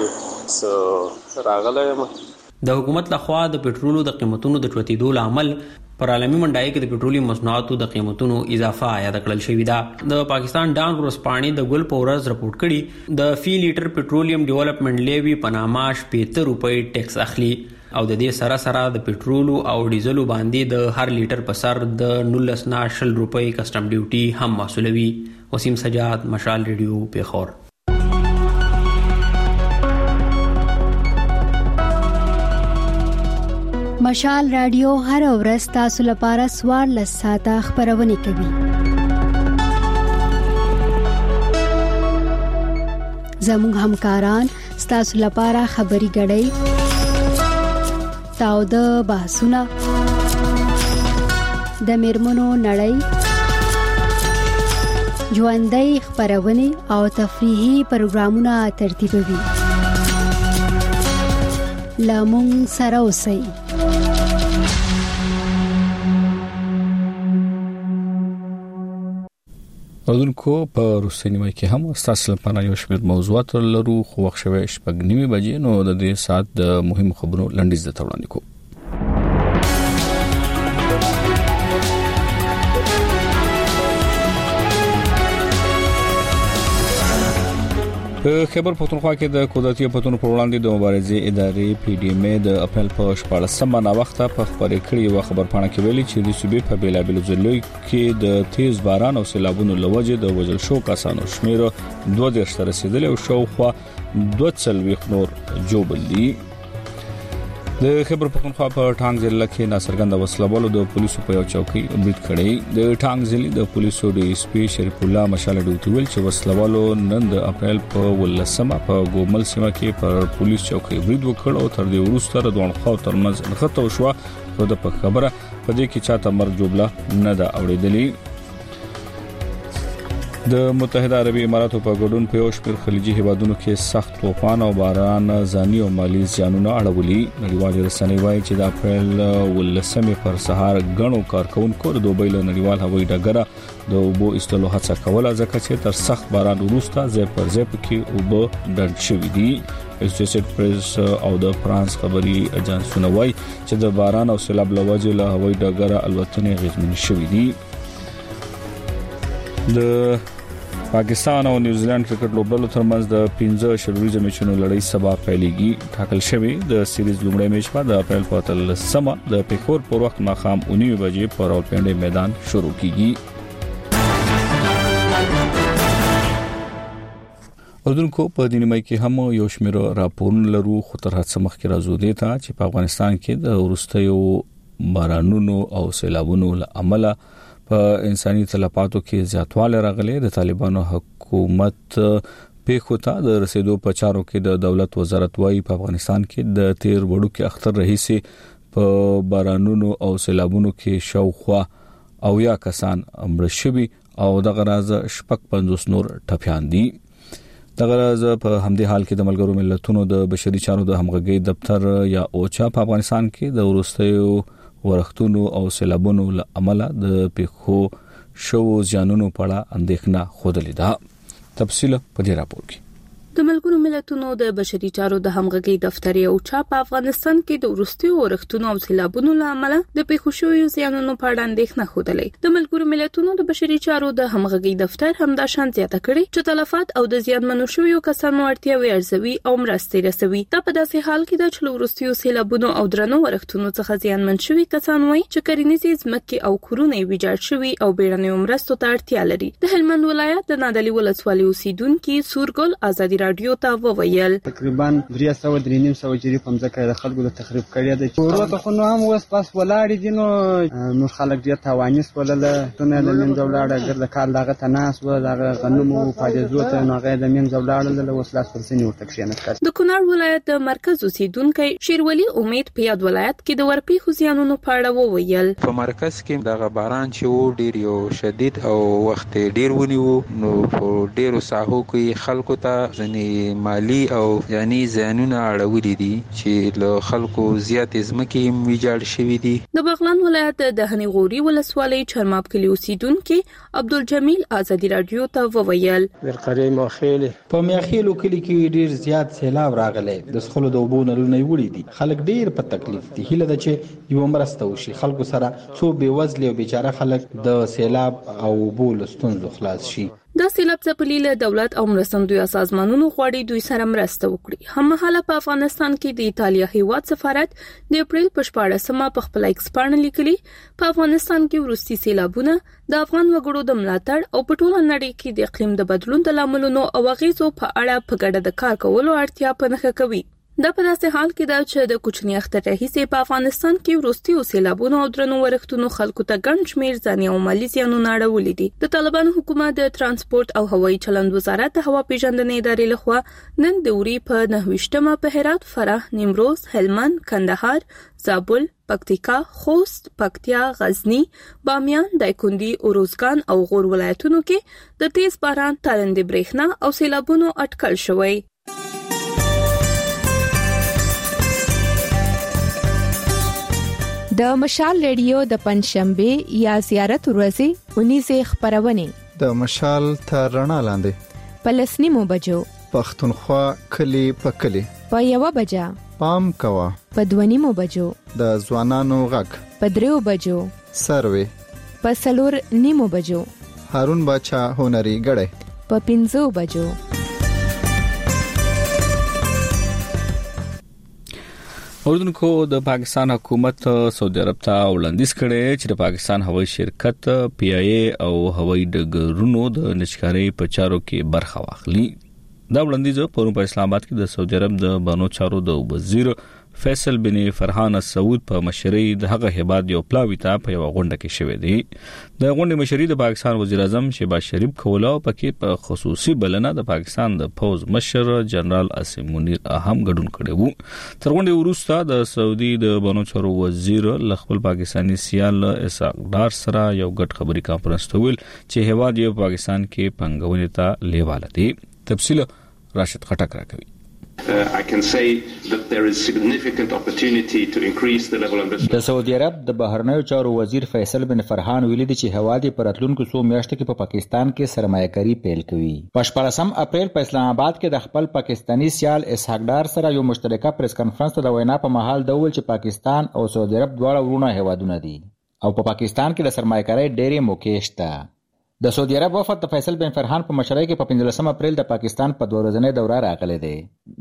کې راغلی یم. د حکومت لخوا د پټرولو د قیمتونو د چوتیدو لامل پر عالمي منډای کې د پټرولیم مصنوعاتو د قیمتونو اضافه یاد کړل شوې ده. د پاکستان ډان ورسپانې د ګل پورز رپورټ کړي د فی لیټر پټرولیم ډیولپمنٹ لیوی په نامه 70 روپۍ ټیکس اخلي او د دې سره سره د پټرولو او ډیزلو باندې د هر لیټر په سر د 19.20 روپۍ کسٹم ډیوټي هم مسولوي. وسیم سجاد، مشال ریډیو، پیښور. مشال رادیو هر ورځ تاسو لپاره 14 ساعته خبرونه کوي. زموږ همکاران تاسو لپاره خبري غړي تاو د بحثونه د میرمنو نړۍ ژوندۍ خبرونه او تفریحي پروګرامونه ترتیبوي. لامون سره اوسئ. اردوونکو په روسي نیمه کې هم تاسو لپاره یو شمېر موضوعات لرو خو وخت شوه شپږ نیمه بجې نو د دې سات د مهمو خبرونو لنډیز د وړاندې کوم. په خیبر پختونخوا کې د قدرتي پښتون پر وړاندې د مبارزې ادارې پی ډی ایم د اپریل په 14مه نا وخته په خبرې کړې یو خبرپاڼه کې ویلي چې د صوبې په بیلابل ځایونو کې د تیز باران او سیلابونو لوجه د وژل شو کسانو شمیر 2 تر رسیدل او شاوخوا 2 نور جوړلي. د خیبر پختونخوا په ټانګ ضلع کې ناصرګند وسلوالو د پولیسو په یو چوکۍ برید کړی. د ټانګ ضلع د پولیسو ډي اس پی شریف الله مشال ډوټي ویل چې وسلوالو نن د اپریل په 18مه په ګومل سیمه کې پر پولیس چوکۍ برید وکړ او تر دې وروسته د دوه خوا ترمنځ نښته وشو او د خبره په دې کې چاته مرګ جوړه نه دا اوریدلی. د متحده عربی اماراتو په ګډون په یو شمېر خلیجي هیوادونو کې سخت طوفان او باران ځاني او مالی زیانونه اړولي. نړیوال رسنۍ وايي چې د اپریل 18مه پر سهار غنو کارکونکو د دوبۍ له نړیوال هوایي ډګر د اوبو استلو هڅه کوله ځکه چې تر سخت باران وروسته ځای پر ځای کې اوبو ډنډ شوې دي. اسوسییټډ پریس او د فرانس خبري اژانسونه وايي چې د باران او سیلاب لوجه له هوایي ډګر الوتنې غیزمن شوې دي. د پاکستان او نیوزیلند کرکټ لوبډلو ترمنځ د 15 شلوريزه میچونو لړۍ سبا پیلېږي. ټاکل شوی د سیریز لومړی میچ په د اپریل په 13مه د پیښور پر وخت ماښام 9 بجې په راولپنډي میدان شروع کیږي. اردوونکو په دې نیمه کې هم یو شمېر راپورونه لرو خو تر هڅه مخکې راځو دی ته چې په افغانستان کې د ورستیو بارانونو او سیلابونو له امله په انساني تلفاتو کې زیاتوالی راغلی. د طالبانو حکومت پیښو ته د رسیدو په چارو کې د دولت وزارت وايي په افغانستان کې د تیر وړو کې اختر رئیسي په بارانونو او سیلابونو کې شاوخوا 80 کسان مړ شوي او د غراز 50 نور ټپيان دي. د غراز په همدې حال کې د ملګرو ملتونو د بشري چارو د همغږي دفتر یا اوچا په افغانستان کې د ورستیو ورختونو او سیلابونو له امله د پیښو شو ځانونو په اړه اندېښنه خوده لیده. تفصیل په دې راپور کې. د ملګرو ملتونو د بشري چارو د همغږي دفتر یو چا په افغانستان کې د ورستیو ورختونو او سیلابونو له امله د پیښو شو ځانونو په اړه اندېښنه خوده لیده. د ملګرو ملتونو د بشري چارو د همغږي دفتر همدا شان زیاته کړي چې تلفات او د زیانمنو شویو کسانو اړتیاوې ارزوي او مرستې رسوي. دا په داسې حال کې د چلو ورستیو سیلابونو او درنو ورختونو څخه زیانمن شوي کسان وایي چې کرنیزي ځمکې او کورونه ویجاړ شوي او بیړنیو مرستو ته اړتیا لري. د هلمند ولایت د نادعلي ولسوالۍ اوسیدونکو سورګل ازادي رادیو ته وویل تقریبا 300 جری په ځکه د خلکو د تخریب کړی دی. ورته خو نو هم وس پاس ولاړ دي نو خلک ډیر توانیس ولله ته د نیم زولاړه ګر د کال دغه تناس و دغه غنمو فاجزو ته نو غیر د نیم زولاړه له وسلاس فرسنی ورته کښینه کړ. د کونړ ولایت د مرکز اوسیدونکو شیرولی امید په یاد ولایت کې د ورپی خزيانونو په اړه وویل په مرکز کې دغه باران چې و ډیر یو شدید او وخت ډیر ونیو نو په ډیرو ساحو کې خلکو ته ځنی مالی او یعنی زیانونه اړولې دي چې له خلکو زیات ځمکې ویجاړ شوې دي. د بغلان ولایت د هنیغوري ولسوالۍ چرماب کلی اوسیدونکو عبدالجمیل ازادي رادیو ته وویل ورقری ماخیل په میاخیلو کلی کې ډیر زیات سیلاب راغلی د سخلو د وبو نلونه وړي دي. خلک ډیر په تکلیف دي. هله د چې یو مرسته وشي خلکو سره څو بیوزل او بیچاره خلک د سیلاب او وبو لستونزو خلاص شي. دا سیلاب ځپلي له دولت او مرستندوی سازمانونو غواړي دوی سره مرسته وکړي. هممهاله په افغانستان کې د ایتالیا هیواد سفارت د اپریل په 14مه په خپل ایکس باندې لیکلي په افغانستان کې ورستي سیلابونه د افغان وګړو د ملاتړ او په ټوله نړۍ کې د اقلیم د بدلون د لاملونو او غیزو په اړه په ګډه د کار کولو اړتیا په نښه کوي. د په داسې حال کې دا چې د کوچنی اختر راهیسې په افغانستان کې وروستي سیلابونو او درنو ورښتونو خلکو ته ګڼ شمېر ځاني او مالي زیانونه اړولي دي. د طالبانو حکومت د ترانسپورت او هوایي چلند وزارت د هوا پیژندنې ادارې لخوا نن د اوري په 9 په هرات، فراه، نیمروز، هلمند، کندهار، زابل، پکتیکا، خوست، پکتیا، غزنی، بامیان، دایکنډي، اروزګان او غور ولایتونو کې د تیز باران، تالندې برېښنا او سیلابونو اټکل شوی. د مشال ریډیو د پنځشنبه یا زیارت ورځې 19 خبرونه د مشال تر رڼا لاندې په 9 بجو پښتونخوا کلی په کلی په 1 بجا پام کوا په 2 بجو د ځوانانو غږ په 3 بجو سروي په 4 بجو هارون باچا هنري غړې په 5 بجو. اوردونکو د پاکستان حکومت سعودي عرب ته وړاندیز کړي چې د پاکستان هوایي شرکت پی آی اي او هوایي ډګرونو د نشکاري په چارو کې برخه واخلي. دا وړاندیز په اسلام آباد کې د سعودي عرب د بانو چارو د وزیر فیصل بن فرحان السعود په مشرۍ د هغه هباد یو پلاوی ته په یو غونډه کې شوې دي. د غونډې مشري د پاکستان وزیر اعظم شهباز شریف کوله او پکې په خصوصي بلنه د پاکستان د فوز مشر جنرال عاصم منیر اهم ګډون کړي وو. تر غونډې وروسته د سعودي د بانو چارو وزیر خپل پاکستانی سیال اسحاق ډار سره یو ګډ خبري کانفرنس ته ویل چې هواد یو پاکستان کې پنګونې ته لیواله دي. تفصیل راشد خټک راکوي. I can say that there is significant opportunity to increase the level of د سعودي عرب د بهرنیو چارو وزیر فیصل بن فرحان ویلي دی چې هوادي پر اتلونکو سو میاشتو کې په پاکستان کې سرمایه‌کاري پیل کوي. په 14 اپریل په اسلام آباد کې د خپل پاکستانی سیال اسحاق ډار سره یو مشترکه پریس کانفرنس ته د وینا په محل د ویل چې پاکستان او سعودي عرب دواړه ورونه هوادونه دي او په پاکستان کې د سرمایه‌کاري ډېرې موقع شته. د سعودي عرب وفد د فیصل بن فرحان په مشرۍ کې په 15 اپریل د پاکستان په 2 ورځنۍ دوره راغلی دی.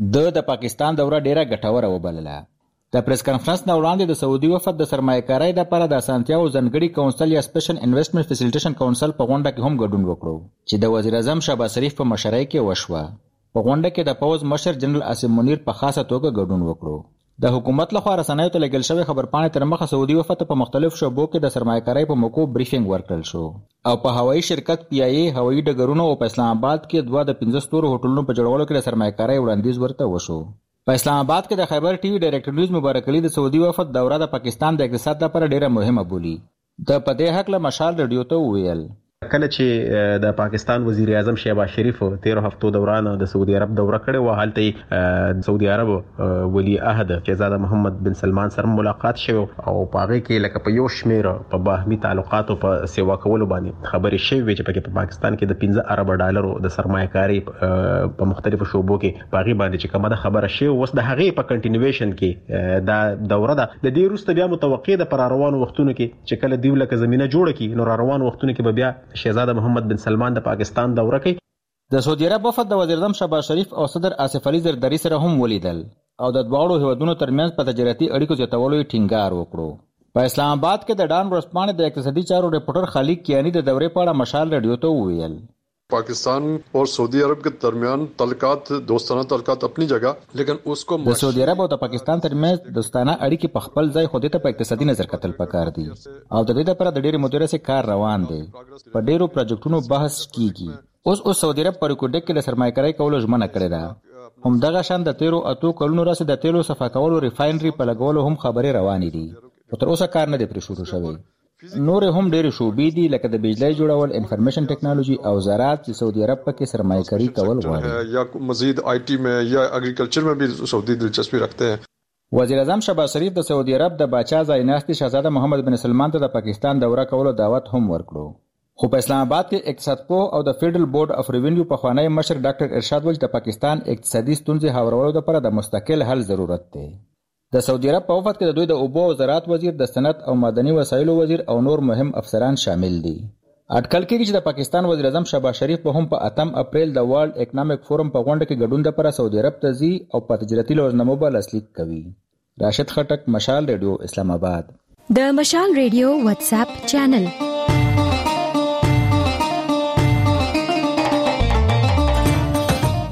د پاکستان دوره ډیره ګټوره وبلله. د پریس کانفرنس نه وړاندې د سعودي وفد د سرمایه‌کارۍ لپاره د اسانتیاو ځانګړي کونسل یا سپیشل انویسټمنټ فیسیلیټیشن کونسل په غونډه کې هم ګډون وکړو چې د وزیر اعظم شهباز شریف په مشرۍ کې وشوه. په غونډه کې د فوز مشر جنرال عاصم منیر په خاصه توګه ګډون وکړو. د حکومت لخوا رسنیو ته لګل شوی خبرپاڼې تر مخه سعودي وفد په مختلف شعبو کې د سرمایه‌کارۍ په موکو بریفینګ ورکړل شو او په هوایي شرکت پی آی اي هوایي ډګرونو او په اسلام آباد کې 2 د 15 ستورو هوټلونو په جوړولو کې د سرمایه‌کارۍ وړاندیز ورته وشو. په اسلام آباد کې د خیبر ټي وي ډایریکټر نیوز مبارک علي د سعودي وفد دوره د پاکستان د اقتصاد لپاره ډیره مهمه بولی. د پدې حق له مشال ریډیو ته ویل کله چې د پاکستان وزیر اعظم شهباز شریف 13 هفتو دوران د سعودي عرب دوره کړې و، حالت سعودي عرب ولی عہد شهزاده محمد بن سلمان سره ملاقات شوه او پاغه کې لکه په یو شمیر په باهمي تعلقاتو په سیوا کولو باندې خبرې شوې چې په پاکستان کې د 15 ارب ډالرو د سرمایه‌کاري په مختلفو شعبو کې پاغه باندې چې کومه خبره شوه اوس د هغه په کنټینیویشن کې دا دوره ده. د دې وروسته بیا متوقع ده پر روانو وختونو کې چې کله دیو لکه زمينه جوړه کی نو روانو وختونو کې بیا شهزاده محمد بن سلمان د پاکستان دوره کوي. د سعودي عرب وفد د وزیر اعظم شهباز شریف او صدر آصف علي زرداری سره هم ولیدل او د دواړو هیوادونو ترمنځ په تجارتي اړیکو زیاتولو ټینګار وکړو. په اسلام آباد کې د ډان ورسپانې د اقتصادي چارو ریپورټر خالد کیانی د دورې په اړه مشال ریډیو ته وویل पाकिस्तान और सऊदी अरब के दरमियान तल्लुकात दोस्ताना तल्लुकात अपनी जगह, लेकिन उसको د سعودي عرب او د پاکستان ترمنځ دوستانه اړیکې په خپل ځای خو دې ته په اقتصادي نظر کتل پکار دي او د دې لپاره د ډېرې مودې راهیسې کار روان دی. په ډېرو پروجیکټونو بحث کیږي. اوس سعودي عرب په ریکورډ کې د سرمایه‌کارۍ کولو ژمنه کړې ده. همدغه شان د 13 کلونو راهیسې د تیلو صفا کولو ریفاینري په لګولو هم خبرې روانې دي. تر اوسه کار نه دی پرې شروع شوی. نور هم ډېر شوبې دي لکه د بجلی جوړول، انفارمیشن ټیکنالوژي او زراعت چې سعودي عرب پکې سرمایه‌کاري کول غواړي یا مزید آی ټی میں یا اګریکلچر میں بھی سعودی دلچسپی رکھتے ہیں. وزیر اعظم شهباز شریف د سعودي عرب د باچا ځایناستي شهزاده محمد بن سلمان ته د پاکستان دوره کولو دعوت هم ورکړو. خو په اسلام آباد کې اقتصاد پوه او د فیډرل بورډ اف ریوینیو په خوانی مشر ډاکټر ارشاد ویل د پاکستان اقتصادي ستونزې هوارولو لپاره د مستقل حل ضرورت دی. د سعودي عرب په وفد کې د دوی د اوبو او زراعت وزیر، د صنعت او معدني وسایلو وزیر او نور مهم افسران شامل دي. اټکل کېږي چې د پاکستان وزیر اعظم شهباز شریف په هم په 8 اپریل د ورلد اکونومیک فورم په غونډه کې ګډون لپاره سعودي عرب ته ځي او په تجارتي لوزنامو به لاسلیک کوي. راشد خټک، مشال ریډیو، اسلام آباد. د مشال ریډیو واتس اپ چینل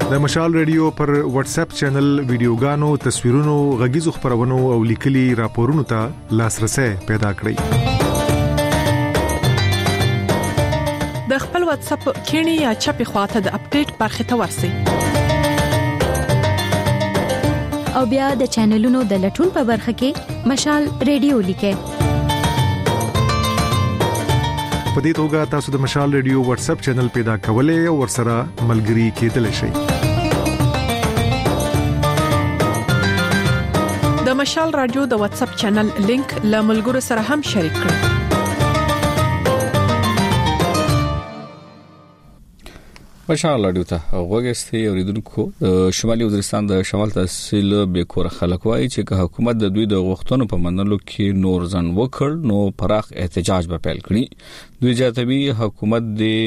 د مشال ریډیو پر واتس اپ چینل ویډیوګانو، تصویرونو، غږیزو خبرونو او لیکلي راپورونو ته لاسرسي پیدا کړئ. د خپل واتس اپ کینی یا چپی خواته د اپډیټ برخه ته ورسئ. او بیا د چینلونو د لټون په برخه کې مشال ریډیو لیکئ. په دې توګه تاسو د مشال ریډیو واتس اپ چینل پیدا کولای او ورسره ملګري کېدلی شئ. د مشال رادیو د واتس اپ چینل لینک له ملګرو سره هم شریک کړئ. مشال رادیو ته وګورئ اوریدونکو. شمالي وزیرستان د شمال تحصیل به کور خلک وایي چې حکومت د دوی د غوښتنو په منلو کې نور ځن وکړ نو پراخ احتجاج به پیل کړي. دوی جاتوي حکومت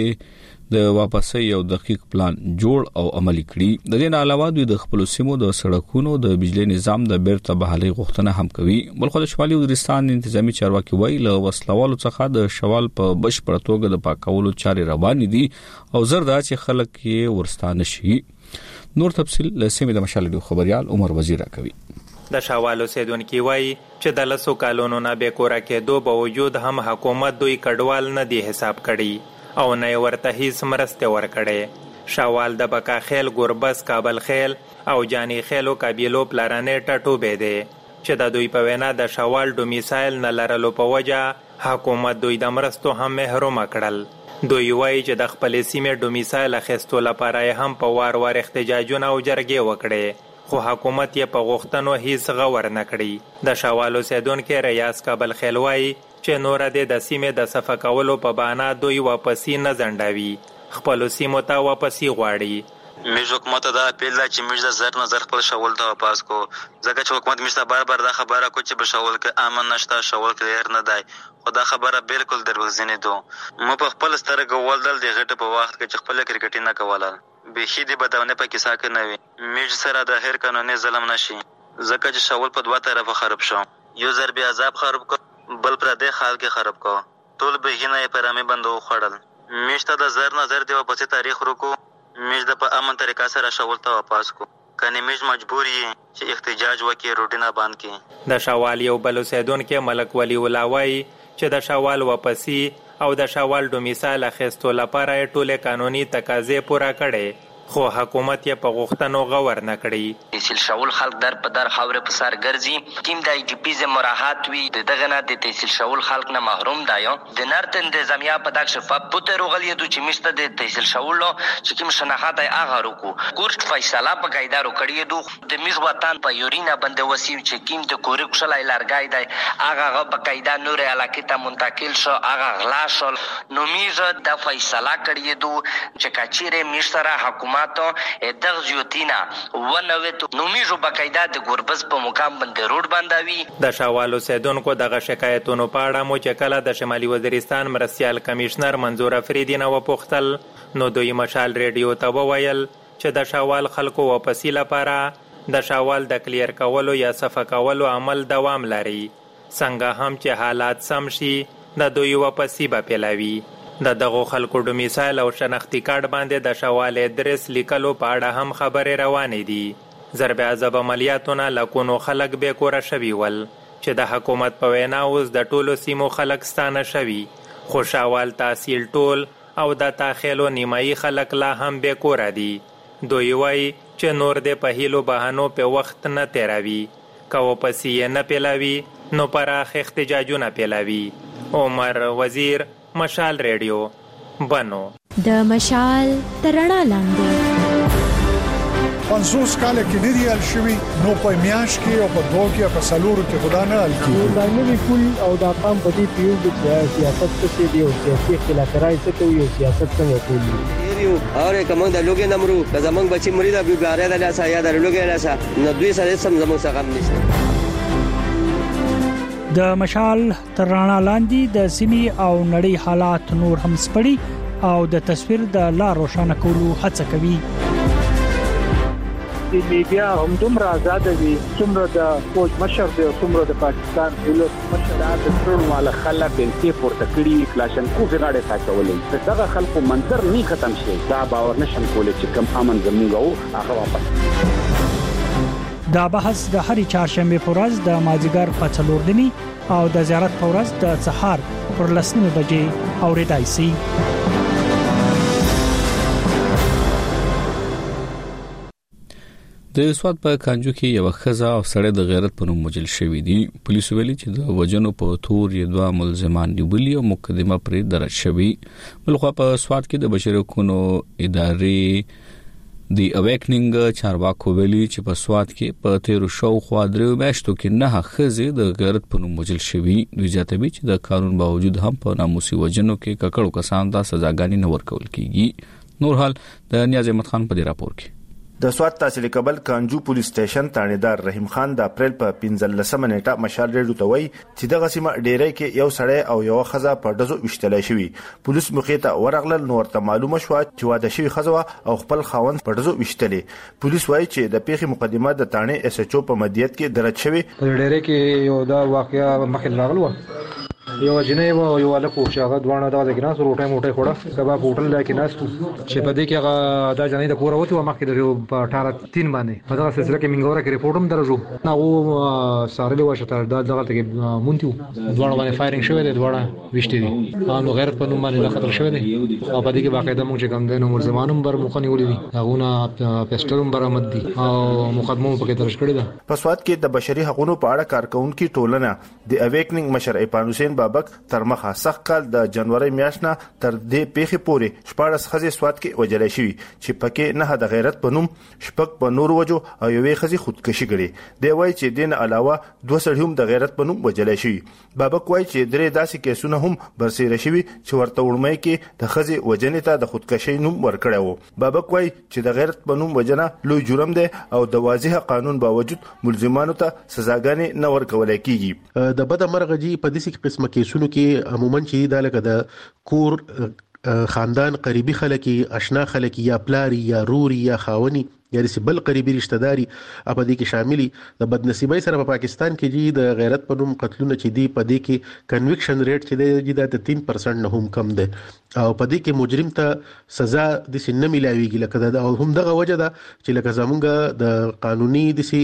د واپسې یو دقیق پلان جوړ او عملي کړي. د دې نه علاوه دوی د خپل سیمو د سړکونو د بجلی نظام د بیرته بحالي غوښتنه هم کوي. بلخو د شمالي وزیرستان انتظامی چارواکي وایي له وسلوالو څخه د شوال په بشپړ توګه د پاکولو چارې روان دي او زردا چې خلک یې ورستانه شي. نور تفصيل له سیمې د مشال ریډیو خبريال عمر وزیر کوي. د شوالو سیدونکو وایي چې د لسو کالونو نه به کور کې دوه باوجود هم حکومت دوی کډوال نه دی حساب کړي او نه ورته هیڅ مرسته ورکړي. شوال د بکا خیل، ګوربس، کابل خیل او جانی خیلو قبیلو پلارانه ټټو به دي چې د دوی په وینا د شوال ډومیسایل نه لرلو په وجه حکومت دوی د مرستو هم محروم کړل. دوی وایي چې د خپل سیمې ډومیسایل اخیستو لپاره هم په وار احتجاجونه او جرګې وکړي خو حکومت یې په غوښتنو هیڅ غور نه کړی. د شوالو سیدونکو ریاض کابل خیل وایي چې نور د سیمې د صفه کولو په بهانه دوی واپسی نه ځنډوي، خپل سیمو ته واپسی غواړي. موږ حکومت ته اپیل دا چې موږ د زر نظر خپل شاول ته واپس کو، ځکه چې حکومت موږ ته بار دا خبره کو چې په شاول کې امن نشته، شاول کې هر نه دی. خدا خبره بالکل دروغجنې ده. مو په خپل سترګو ولدل د غټ په وخت کې خپل کرکټ نه کوله به خې د بداونه په کیسه کې نه وي. موږ سره د هر قانوني ظلم نشي، ځکه چې شاول په دوه طرفه خراب شو. یو ضرب عذاب خراب کو، بل پر دې حال کې خراب کو. ټول به نه پرامه بندو خړل. موږ ته د زر نظر دی واپس تاریخ ورکو، موږ د په امن طریقه سره شاول ته واپس کو. کني موږ مجبور یو چې احتجاج وکړو، روډینه باندې کې. د شوال یو بل سیدونکو ملک ولی ولاوي چې د شوال واپسی او د شوال ډومیسایل اخیستو لپاره ټوله قانوني تقاضې پوره کړي خو حکومت یې په غوښتنو غور نه کړی. تحصیل شاول خلک در په در خاورې په سر ګرځي، ټیم د ای ډی پی ز مراحت وی دغه نه د تحصیل شاول خلک نه محروم دایو. د نرت انتظامیه په دغه شفاف پته روغلی د چې مشته د تحصیل شاول چې کوم شناخت ای هغه وکړو. کورټ فیصله په قاعده وکړی دو د میز وطن په یورینا باندې وسیم چې کیم د کورک شلای لارګای دی هغه په قاعده نور علاقه ته منتقل شو، هغه غلا شو. نو میز د فیصله کړی دو چې کچيره مشتره حکومت دغه زیوتینا ونوت نومیجو بقاعده د ګوربز په مقام باندې روډ باندې. د شوالو سیدونکو دغه شکایتونو په اړه مو چې کله د شمالي وزیرستان مرستيال کمشنر منظور افریدی نو پوښتل نو دوی مشال ریډیو ته وویل چې د شوال خلکو واپسی لپاره د شوال د کلیر کولو یا صفه کولو عمل دوام لري، څنګه هم چې حالات سم شي د دوی واپسی به پیلاوي. د دغه خلکو ډومیسایل او شناختی کارت باندې د شوال ادرس لیکلو په اړه هم خبرې روانې دي. ضرب عذاب عملیاتونه لکونو خلک به کور شوي ول چې د حکومت په وینا اوس د ټولو سیمو خلک ستانه شوي، خو شوال تحصیل ټول او د تاخیلو نیمایي خلک لا هم به کور دي. دوی وایي چې نور د په هیلو بهانو په وخت نه تیراوي، کو پسې نه پیلاوي نو پراخ احتجاجونه پیلاوي. عمر وزیر، مشال ریډیو، بنو. د مشال ترڼا لاندې 50 کال کې ندی ال شوی نو په میاش کې او په دوه کې په سالورو کې خدا نه ال کی دا نوی کول او دا قام په دې پیو د سیاست څخه دی او سیاسي اختلافات څخه یو سیاست څنګه کوي اور کوم د لوګي نمرو د زمنګ بچی مریدا بیګاره د لاسه یا د لوګي لاسه نو دوی سره سم زموږ څخه نشته. د مشال ترڼا لاندې د سیمې او نړۍ حالات نور هم سپړي او د تصویر د لار روښانه کولو هڅه کوي. چې میډیا هم دومره آزاد وي څومره د فوج مشر دی او څومره د پاکستان ولس مشر د ټول مال خلک په پورته کړي کلاشنکوف غاړه ساتولې دغه خلکو منظر نه ختم شي دا باور نشم کولای چې کم امن زموږ هغه واپس. دا بحث د هرې چهارشنبه په ورځ د مازیګر په 4:30 او د زیارت په ورځ د سهار پر 10:00 بجې اوریدای شي. د سواد په کانجو کې یو خزه او سړی د غیرت په نوم وجل شوی دی. پولیسو ویلي چې د وجنو په تور یې دوه ملزمان نیولي او مقدمه پرې درج شوی. بلخوا په سواد کې د بشري حقوقو ادارې دی اویکنینګ چارواکو ویلي چې په سواد کې په 13 شاوخوا 3 میاشتو کې نه خزه د غیرت په نوم وجل شوی. دوی زیاتوي چې د قانون باوجود هم په ناموسي وجنو کې ککړو کسان ته سزاګانې نه ورکول کیږي. نور حال د نیاز احمد خان په دې راپور کې. د سواد تحصیل کبل کانجو پولیس سټیشن تانیدار رحیم خان د اپریل په 15 نیټه مشال ریډیو ته وایي چې د غسیمه ډیرې کې یو سړی او یو خزه په دزو وشتلای شوی. پولیس مخې ته ورغلل نور ته معلومه شو چې واده شوی خزه او خپل خاوند په دزو وشتلې. پولیس وایي چې د پیښې مقدمه د تانه اس ایچ او په مدیریت کې درج شوی. په ډیرې کې یو دا واقعیا مخې راغلو یو جنې و یو لکه شاغه دوانه د ګناس روټه موټه خوړه کباب هوټل لکه ناس چې په دې کې هغه د جنې د کور وته و مخکې د په 18 باندې په دغه سلسله کې منګوره کې رپورټ هم درجو نه او سارلې واشته دغه ته مونتیو دوانه باندې فایرینګ شوی دی دوانه وشته دي نو غیرت په نوم باندې خطر شوی دی او په دې کې باقاعده موږ چې کوم د نو زمانم بر مخنی ولې دي هغه پېسټلم برآمد دي او مقدمه په کې درج کړی ده. په سواد کې د بشري حقوقو په اړه کارکونکو ټولنه د اویکنینګ مشر ایپان حسین بابک تر مخه سخت کال د جنوري میاشتنه تر دې پیښې پورې 14 خزې سواد کې وجلې شوی چې پکې نه د غیرت په نوم شپک په نور وجو او یوې خزې خودکشي کړي. دی وایي چې دین علاوه 2 سړي هم د غیرت په نوم وجلې شوی. بابک وایي چې درې داسې کیسونه هم برسېره شوی چې ورته وړمې کې د خزې وجنې ته د خودکشي نوم ورکړی وو. بابک وایي چې د غیرت په نوم وجنه لوی جرم دی او د واضح قانون باوجود ملزمانو ته سزاګانې نه ورکول کیږي. د بد مرغجی په دې قسمه کیسونو کې عموما چې د لکه د کور خاندان قریبي خلک آشنا خلک یا پلاری یا روري یا خاوني یا بل قریبي رشتہ داري په دې کې شاملي. د بدنصیبۍ سره په پاکستان کې د غیرت په نوم قتلونه چې دی په دې کې کنویکشن ریټ چې دی د 3% نه هم کم دی او په دې کې مجرم ته سزا د سن ملاويږي لکه دا هم دغه وجه ده چې لکه زمونږ د قانوني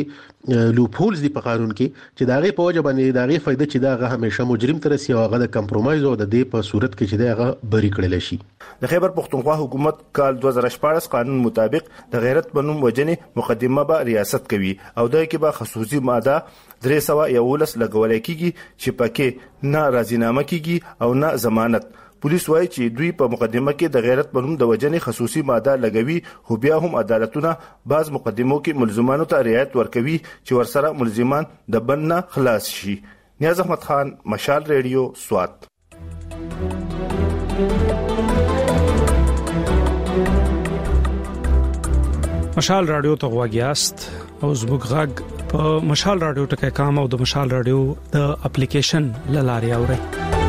د لوپ هولز دی په قانون کې چې داغه په وجه باندې داغه فائدہ چې داغه همیشه مجرم تر سي هغه د کمپرمایز او د دې په صورت کې چې داغه بری کړل شي. د خیبر پختونخوا حکومت کال 2014 قانون مطابق د غیرت په نوم وجنې مقدمه به ریاست کوي او دای کې به خصوصي ماده 311 لګول کیږي چې پکې نه راضینامه کیږي او نه ضمانت. پولیس وایي چې دوی په مقدمه کې د غیرت په نوم د وجنې خصوصي ماده لګوي خو بیا هم عدالتونه بعض مقدمو کې ملزمانو ته رعایت ورکوي چې ورسره ملزمان د بند نه خلاص شي. نیاز احمد خان مشال ریډیو سوات. مشال رادیو ته غواګیاست او زموږ غږ په مشال رادیو ټکي کام او د مشال رادیو د اپلیکیشن لاري اوري.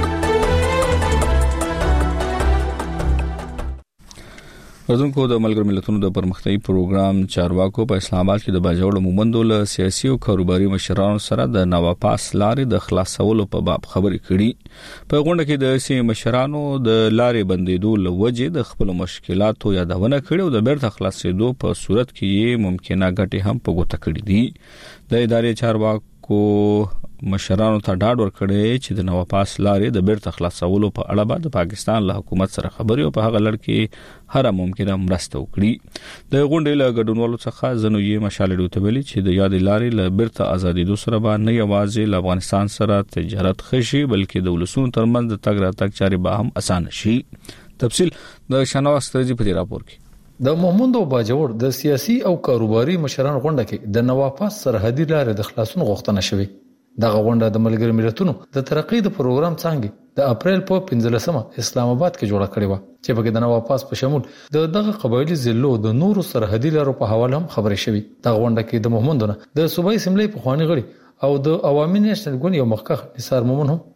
ورزونکو د ملګرو ملتونو د پرمختګي پروګرام چارواکو په اسلام آباد کې د باجوړ مومندو له سیاسي او کاروباري مشرانو سره د نواپاس لارې د خلاصولو په باب خبرې کړي. په غونډه کې د سیمه مشرانو د لارې بندیدو لوجه د خپل مشکلاتو یادونه کړې او د بیرته خلاصېدو په صورت کې ممکنه ګټه هم په ګوته کړې دي. د ادارې چارواکو مشرانو ته ډاډ ورکړی چې د نواپاس لارې د بیرته خلاصولو په اړه به د پاکستان له حکومت سره خبرې او په هغه لړ کې هر ممکنه مرسته وکړي. د غونډې له ګډونوالو څخه زنو یې مشال ډیو ته ویلي چې د یاد لارې له بیرته ازادېدو سره به نه یوازې له افغانستان سره تجارت خشي بلکې د ولسونو ترمنځ د تګ راتګ چارې به هم اسانه شي. تفصیل د شناوس ترجی په راپور کې. د مومندو باجوړ د سیاسي او کاروباري مشرانو غونډه کې د نواپاس سرحدي لارې د خلاصون غوښتنه شوې. دغه غونډه د ملګرو ملتونو د ترقۍ د پروګرام څنګه د اپریل په 15 اسلام آباد کې جوړه کړې و چې په د نواپاس په شمول دغه قبایلی ضلعو د نورو سرحدي لارو په حواله هم خبرې شوې. دغه غونډه کې د مومندونه د صوبایي اسمبلی په خواني غړي او د عوامي نېشنل ګوند یو مخکښ نثار مومن هم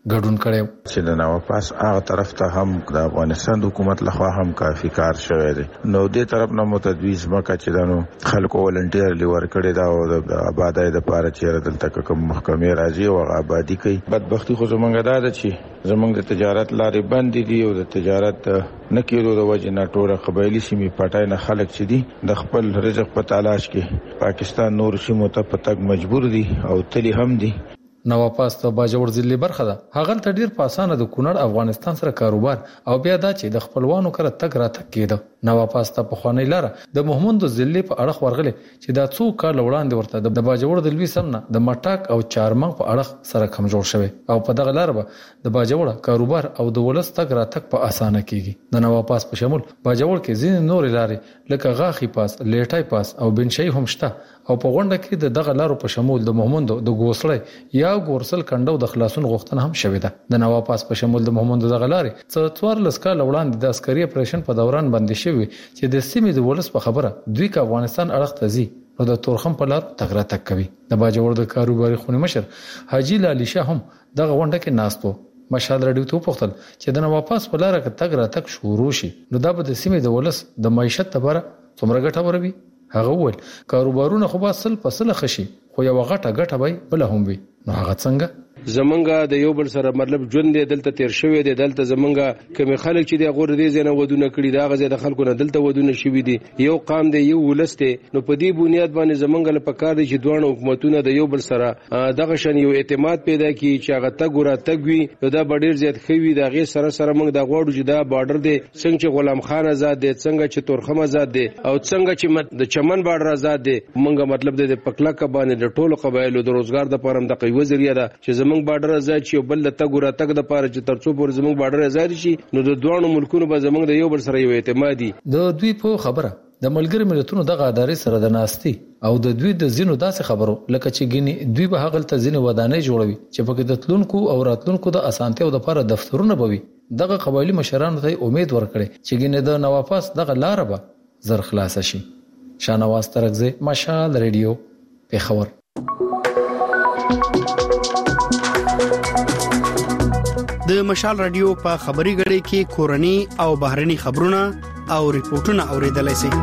ګډون کړي چې د نواپاس هغه طرف ته هم د افغانستان حکومت لخوا هم کافي کار شوی دی. نو دې طرف نه متدویز مکه چې دنو خلکو ولنټیر لیور کړي دا او د آبادی د پاره چې دلته کوم محکمې راځي او آبادی کوي. بدبختی خو زمونږ ده چې زمونږ د تجارت لارې بند دي او د تجارت نه کېدو د وجې نه ټول قبایلی سیمې پټای نه خلک چې دي د خپل رزق په تلاش کې پاکستان نور سیمو ته پتک مجبور دي او تلی هم دي. نواپاس ته باجوړ ضلع برخه ده. هغه ته ډیر په اسانه د کونړ افغانستان سره کاروبار او بیا دا چې د خپلوانو کړه تک را تک کېده. نواپاس ته په خوانی لاره د محمد ضلع په اړه ورغله چې دا څو کال وړاندې ورته د باجوړ د لوی سمنه د مټاک او چارمنګ په اړه سره کم جوړ شوی او په دغه لار به د باجوړ کاروبار او د ولس تک را تک په اسانه کېږي. د نواپاس په شمول باجوړ کې ځین نور لارې لکه غاخي پاس، لیټای پاس او بنشي هم شته او په غونډه کې د دغه لارو په شمول د محمد د ګوسړی یا ګورسل کندو د خلاصون غوښتنه هم شوې ده. د نواپاس په شمول د محمد دغه لارې څو 14 کال وړاندې د عسکري اپریشن په دوران باندې شوی چې د سیمې د ولس په خبره دوی کا افغانستان اړخ ته ځي او د تورخم په لار تګ را تګ کوي. د باجوړ د کاروباري خونی مشر حاجی لالی شاه هم دغه غونډه کې ناستو. مشال رادیو ته پوښتل چې د نواپاس په لار کې تګ را تګ شروع شي نو دا به د سیمې د ولس د معیشت لپاره څومره ګټور وي. هغه ول کاروبارونه خو به سل فصله خشي خو یو غټه وي بل هم وي. نو هغه څنګه زمونږه د یو بل سره مطلب ژوند دی دلته تیر شوی دی. دلته زمونږه کوم خلک چې د غور دي زنه ودونه کړی دا غزه د خلکو نه دلته ودونه شوی دي. یو قام دی یو ولست دی. نو په دې بنیاد باندې زمونږه له پکار دي چې دوه حکومتونه د یو بل سره دغه شان یو اعتماد پیدا کړي چې هغه تګ را تګوي دا ډیر زیات خوي. دا غي سره موږ د غوړو چې دا بارډر دی څنګه چې غلام خان آزاد دی څنګه چې تورخم آزاد دی او څنګه چې د چمن بارډر آزاد دی. موږ مطلب د پکلک باندې د ټولو قبایلو د روزګار د پرم د قوی ذریعہ ده چې زمونږ بارډر آزاد چې بل د تګ را تګ د پاره چې ترڅو پر زمونږ بارډر آزاد شي نو د دوه ملکونو به زمونږ د یو بل سره یو اعتمادي. د دوی په خبره د ملګری ملتونو دغه ادارې سره د ناستي او د دوی د زینو داسې خبرو لکه چې ګینی دوی به هغه ته زینو ودانې جوړوي چې په کې د تلونکو او راتلونکو د اسانتیو د لپاره دفترونه بوي. دغه قبایلی مشرانو ته امید ورکړي چې ګینه د نواپاس دغه لار به زر خلاص شي. شانواز ترغزه مشال رادیو پیښور. د مشال رادیو په خبري غړي کې کورني او بهرني خبرونه او ریپورتونه اوریدلای شئ.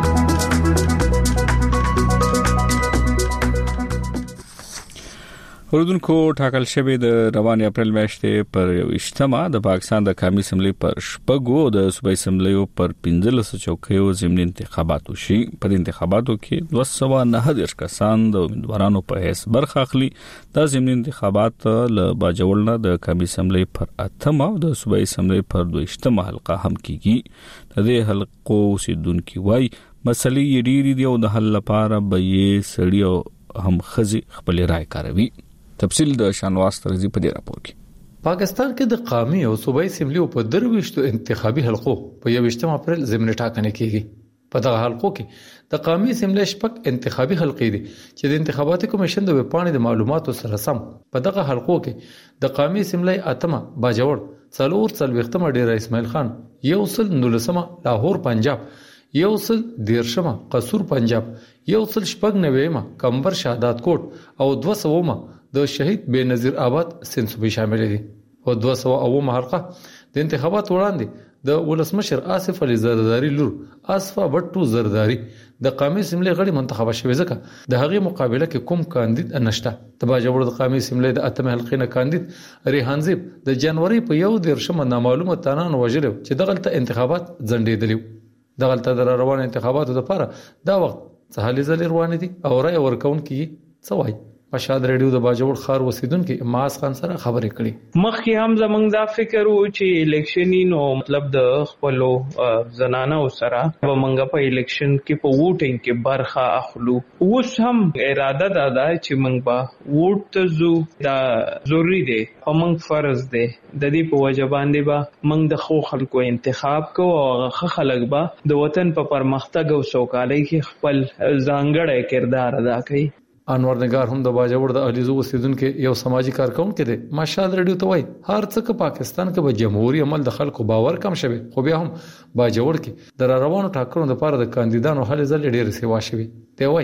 اوردونکو ټاکل شوی د روان اپریل میاشتې پر 28مه د پاکستان د قومي اسمبلی پر شپږو د صوبایي اسمبلیو پر 15 چوکیو ضمني انتخابات وشي. په انتخاباتو کې 290 کسان د امیدوارانو په حیث برخه اخلي. د ضمني انتخابات له باجوړ د قومي اسمبلی پر 8مه او د صوبایي اسمبلی پر 22مه حلقه هم کیږي. د دې حلقو اوسیدونکو وای مسلې ډېری دي او د حل لپاره به یې سړی هم خزي خپل رائے کاروي. تفصیل د شانواز ترغزي په دې راپور کې. پاکستان کې د قومي او صوبایي اسمبلیو په 23 انتخابي حلقو په 21 اپریل ضمني ټاکنه کیږي. په دغه حلقو کې د قومي اسمبلی شپږ انتخابي حلقې دي چې د انتخاباتي کمیشن د وپاڼې د معلوماتو سره سم په دغه حلقو کې د قومي اسمبلی اتمه باجوړ، څلور څلوېښتمه ډیر اسماعیل خان، یو سل 19مه لاهور پنجاب، یو سل 13مه قصور پنجاب، یو سل 96مه کمبر شهادت کوټ او 200مه د شهید بنظیر آباد سند صوبې شامل دي. او 200 حلقه د انتخابات وړاندې د ولسمشر آصف علي زرداری لور اسفا بټو زرداری د قومي اسمبلی غړي منتخب شوی ځکه د هغې مقابله کې کوم کاندید نشته. د باجوړ د قومي اسمبلی د اتمه حلقې نه کاندید ریحان زیب د جنوري په 1 نامعلومه تانان وژل چې دغه انتخابات ځنډېدلی. دغه د روان انتخاباتو لپاره دا وخت څه حل روان دي او رائے ورکون کې څه وایي. مشال رادیو د باجوړ خار وسیدونکو ماس خان سره خبرې کړې. مخکې هم زمونږ دا فکر وو چې الیکشن نو مطلب د خپلو زنانو سره به مونږ په الیکشن کې په ووټینګ کې برخه اخلو. اوس هم اراده ده چې مونږ به ووټ ته ځو. دا ضروری دی او مونږ فرض دی د دې په وجه باندې به مونږ د خو خلکو انتخاب کوو او هغه خلک به د وطن په پرمختګ او سوکالۍ کې خپل ځانګړی کردار ادا کوي. انور نگار هم د باجوړ د الیزو وسیدونکو یو سماجی کارکونکو دی. ماشال رادیو ته وای هر څه که پاکستان کې به جمهوریت عمل د خلکو باور کم شوی خو بیا هم باجوړ کې د روانو ټاکنو لپاره د کاندیدانو هلې ځلې ډېر سیوا شوی. دی وای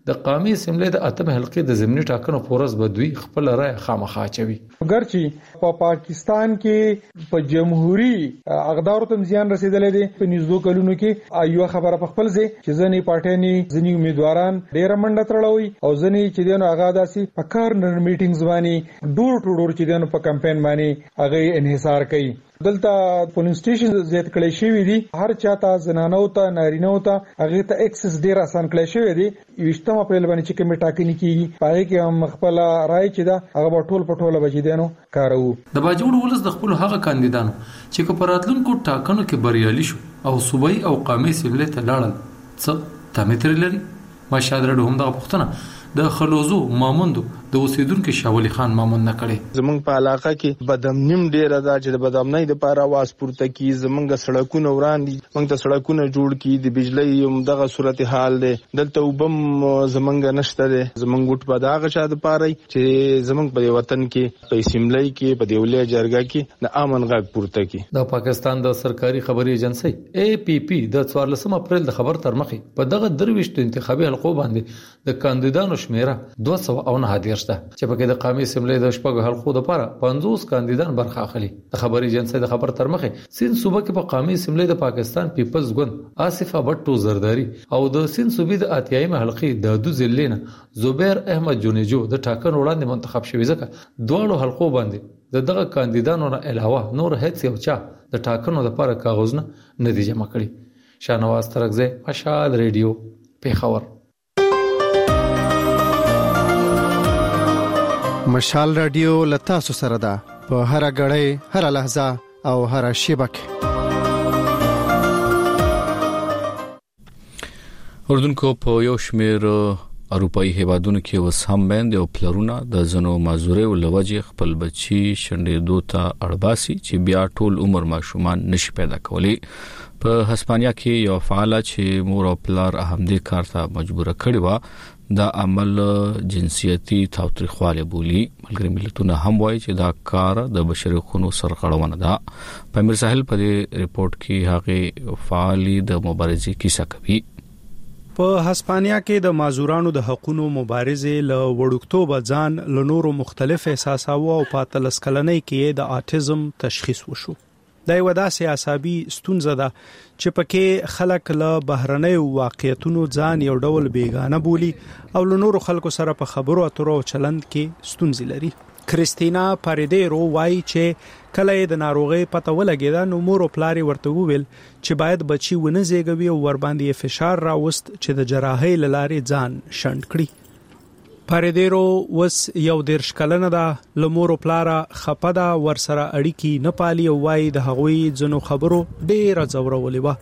د قومي اسمبلی د اتم حلقې د ضمني ټاکنو پورز بدوي خپل رائے خامخا چوي. ګرچې په پاکستان کې په جمهوریت اقدارو ته زیان رسیدلې دي په نږدې کلونو کې یو خبره په خپل ځای چې ځنی پارټي ځنی امیدواران ډېر منډه تړلوي او ځنی چې دینو هغه داسي په کارنر میټینګز باندې ډور ټو ډور چې دینو په کمپاین باندې هغه انحصار کوي. دلته پولینګ سټیشن زیات کړي شوی دي، هر چاته زنانو ته نارینه ته هغه ته اکسس ډیر آسان کړي شوی دي. 28 اپریل باندې چې کومه ټاکنې کیږي پای کې هم خپل رائے چې دا هغه ټول پټوله بچی دینو کارو. د باجوړ ولس د خپل هغه کاندیدانو چې په راتلونکو ټاکنو کې بریالي شو او صوبایي او قومي اسمبلی ته لاړل څه تامتر لري. مشهد رډو هم د پښتنه د خلوزو ماموندو د اوسیدونکو شاولي خان مامون نه کړي. زمونږ په علاقه کې بدامنیم ډیر ده چې د بدامنۍ د لپاره आवाज پورته کی. زمونږ سړکونه وړاندې موږ ته سړکونه جوړ کی، د بجلی هم دغه صورتحال ده. دلته وبم زمونږ نشته ده. زمونږ ګټ په دغه چا د پاره چې زمونږ په وطن کې په اسمبلی کې په دیولې جرګه کې د امن غږ پورته کی. د پاکستان د سرکاري خبري ایجنسی APP د 14 اپریل د خبر تر مخې په دغه درويشت انتخابي حلقو باندې د کاندیدانو شمیره 209 ده چې پکې د قومي اسمبلی د شپږ حلقو لپاره 50 کاندیدان برخه اخلي. د خبري ایجنسی د خبر تر مخې سین صوبه کې په قومي اسمبلی د پاکستان پیپلز ګوند آصفه بټو زرداری او د سین صوبې د اتیایم حلقې د دو ضلعونه زبیر احمد جونیجو د ټاکنو وړاندې منتخب شوی ځکه دوه حلقو باندې دغه کاندیدانو نه علاوه نور هیڅ یو چا د ټاکنو لپاره کاغذونه نه دي جمع کړي. شاهنواز ترکزی، مشال ریډیو، پیښور. مشال رادیو لتا سره ده په هر غړې هر لحظه او هر شیبه کې. اردن کو په یو شمیر اروپאי هیوادونو کې وس هم باندې او پلرونه د زنو مازوري او لوجه خپل بچي شنډې دوته اړباسي چې بیا ټول عمر ماشومان نشي پیدا کولی. په هسپانیا کې یو فعال چې مور او پلار همدې کار ته مجبور کړي و دا عمل جنسیتي تاوتریخواله بولی. ملګری ملتونه هم وایي چې دا کار د بشري حقوقو سرغړونه ده. پامیر ساحل په ریپورت کې هغه فعالي د مبارزې کیسه کوي. په هسپانیا کې د مازورانو د حقوقو مبارزې له وړوکتوب ځان له نورو مختلف احساساو او په تلسکلنۍ کې د آټیزم تشخیص وشو. دا یو داسې عصبي ستونزه ده چې پکې خلک له بهرنۍ واقعیتونو ځان یو ډول بیگانه بولی او له نورو خلکو سره په خبرو اترو چلند کې ستونزې لري. کریستینا پاریدیرو وایي چې کله د ناروغي پته ولګیدا نو مور او پلار ورته وویل چې باید بچي ونه زیږوي او ور باندې فشار راوست چې د جراحۍ لارې ځان شند کړي. پاریدیرو وس یو دیرش کلنه ده، لمور او پلار خپدا ور سره اړیکی نه پالي او وایي د هغوی ځنو خبرو ډیره زورولې و.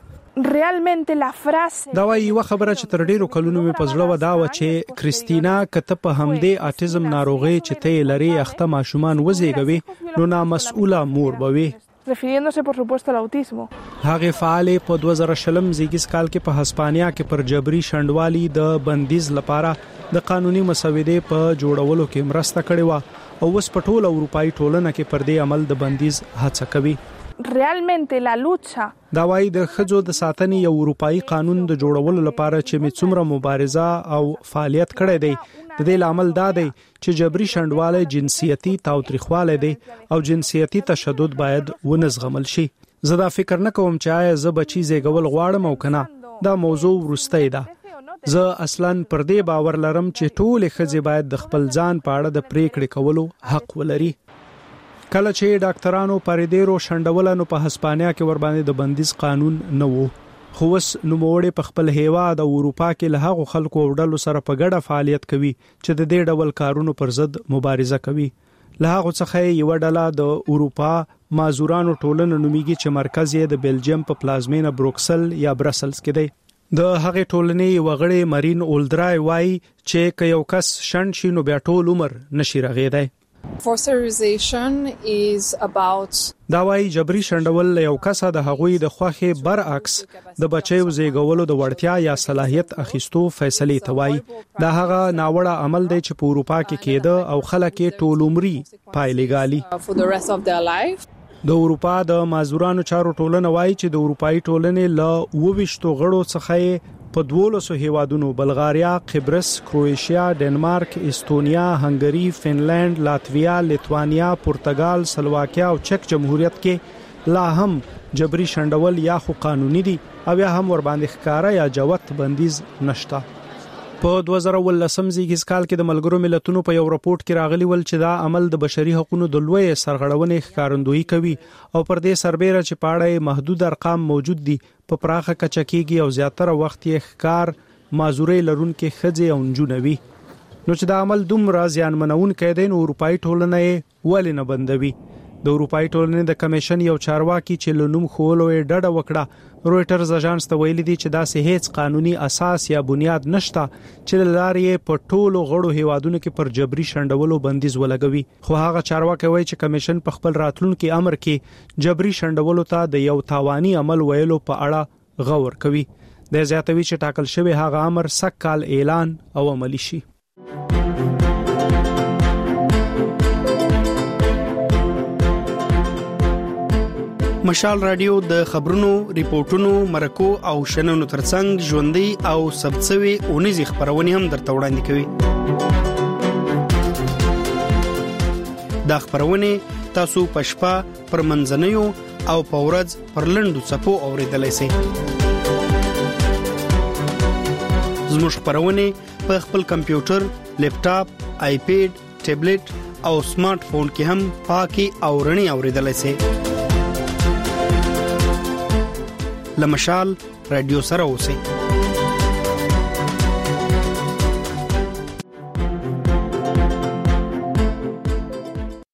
دا وایي یو خبره چې تر ډیرو کلونو مې پزړه و دا و چې کریستینا کته په همدې آټیزم ناروغي چې ته لري اخته ماشومان وزېږوي نو نامسؤله مور بوي. refiriéndose por supuesto al autismo. هغه فعال په 2000 زیږیز کال کې په هسپانیا کې پر جبري شندوالي د بندیز لپاره د قانوني مسودې په جوړولو کې مرسته کړې و او اوس په ټوله اروپאי ټولنه کې پر دې عمل د بندیز هڅه کوي. realmente la lucha دا وایي د خځو د ساتنې یو اروپאי قانون د جوړولو لپاره چې څومره مبارزه او فعالیت کړی دی د دې عمل دا دی چې جبري شندواله جنسیتي تاوتریخواله دی او جنسیتي تشدد باید ونزغمل شي. زه دا فکر نه کوم چې آیا زه بچی زیږول غواړم او کنه، دا موضوع ورسته ده. زه اصلاً پر دې باور لرم چې ټول خځې باید د خپل ځان په اړه د پریکړې کولو حق ولري. کله چې ډاکټرانو پاریدیرو شندولانو په هسپانیا کې ور باندې د بندیز قانون نه وو، خو اوس نوموړي په خپل هیواد او اروپا کې له هغو خلکو او ډلو سره په ګډه فعالیت کوي چې د دې ډول کارونو پر ضد مبارزه کوي. له هغه څخه یو ډله د اروپا مازورانو ټولنه نومیږي چې مرکز یې د بلجیم په پلازمینه بروکسل یا برسلز کې دی. د هغې ټولنې وغړي مارین اولدرای وایي چې که یو کس شند شي نو بیا ټول عمر نشي رغېدای. Fosterization is about دا وایي جبري شندول یو کس د هغوی د خوخه برعکس د بچیو زیږولو د وړتیا یا صلاحیت اخیستو فیصله توای. دا هغه ناوړه عمل دی چې په اروپا کې کېده او خلک ټول عمري پایلې غالي for the rest of their life. د اروپا د مازورانو چارو ټولنه وایي چې د اروپאי ټولنې له 22 غړو څخه په 12 هیوادونو بلغاریا، قبرس، کرواتیا، ډنمارک، استونیا، هنګری، فنلند، لاتویا، لیتوانیا، پرتګال، سلواکیا او چک جمهوریت کې لا هم جبري شندول یا خو قانوني دي او یا هم ور باندې ښکارا یا جوت بندیز نشتا. په 2019 زیږیز کال کې د ملګرو ملتونو په یو راپورټ کې راغلی ول چې دا عمل د بشري حقوقو د لوی سرغړونې ښکارندویي کوي او پر دې سربېره چې پاړې محدود ارقام موجود دي په پراخه کچه کېږي او زیاتره وخت یې ښکار معذوري لرونکو خځې او نجونوي. نو چې دا عمل دومره زیانمنون کېدای نو اروپאי ټولنه یې ولې نه بندوي؟ د اروپאי ټولنې د کمیشن یو چارواکي چې لنوم خولو یې ډډه وکړه رويټرز اژانس ته ویلي دي چې دا هیڅ قانوني اساس یا بنیاد نشته چې لارې په ټولو غړو هیوادونو کې پر جبري شندولو بندیز ولګوي. خو هغه چارواکي وایي چې کمیشن په خپل راتلونکي امر کې جبري شندولو ته د یو تاواني عمل ویلو په اړه غور کوي. د زیاتوي چې ټاکل شوی هغه امر سږ کال اعلان او عملی شي. مشال رادیو د خبرونو، ریپورتونو، مرکو او شننو ترڅنګ ژوندۍ او ثبتسوي اونیزي خبرونه هم درته وړاندې کوي. دا خبرونه تاسو په شپه پر منځنیو او په ورځ پر لنډو صفو اوریدلای شئ. زموږ خبرونه په خپل کمپیوټر، لیپټاپ، آیپیډ، ټابلیټ او سمارټ فون کې هم پاکي او رڼي اوریدلای شئ. لمشال رادیو سره اوسئ.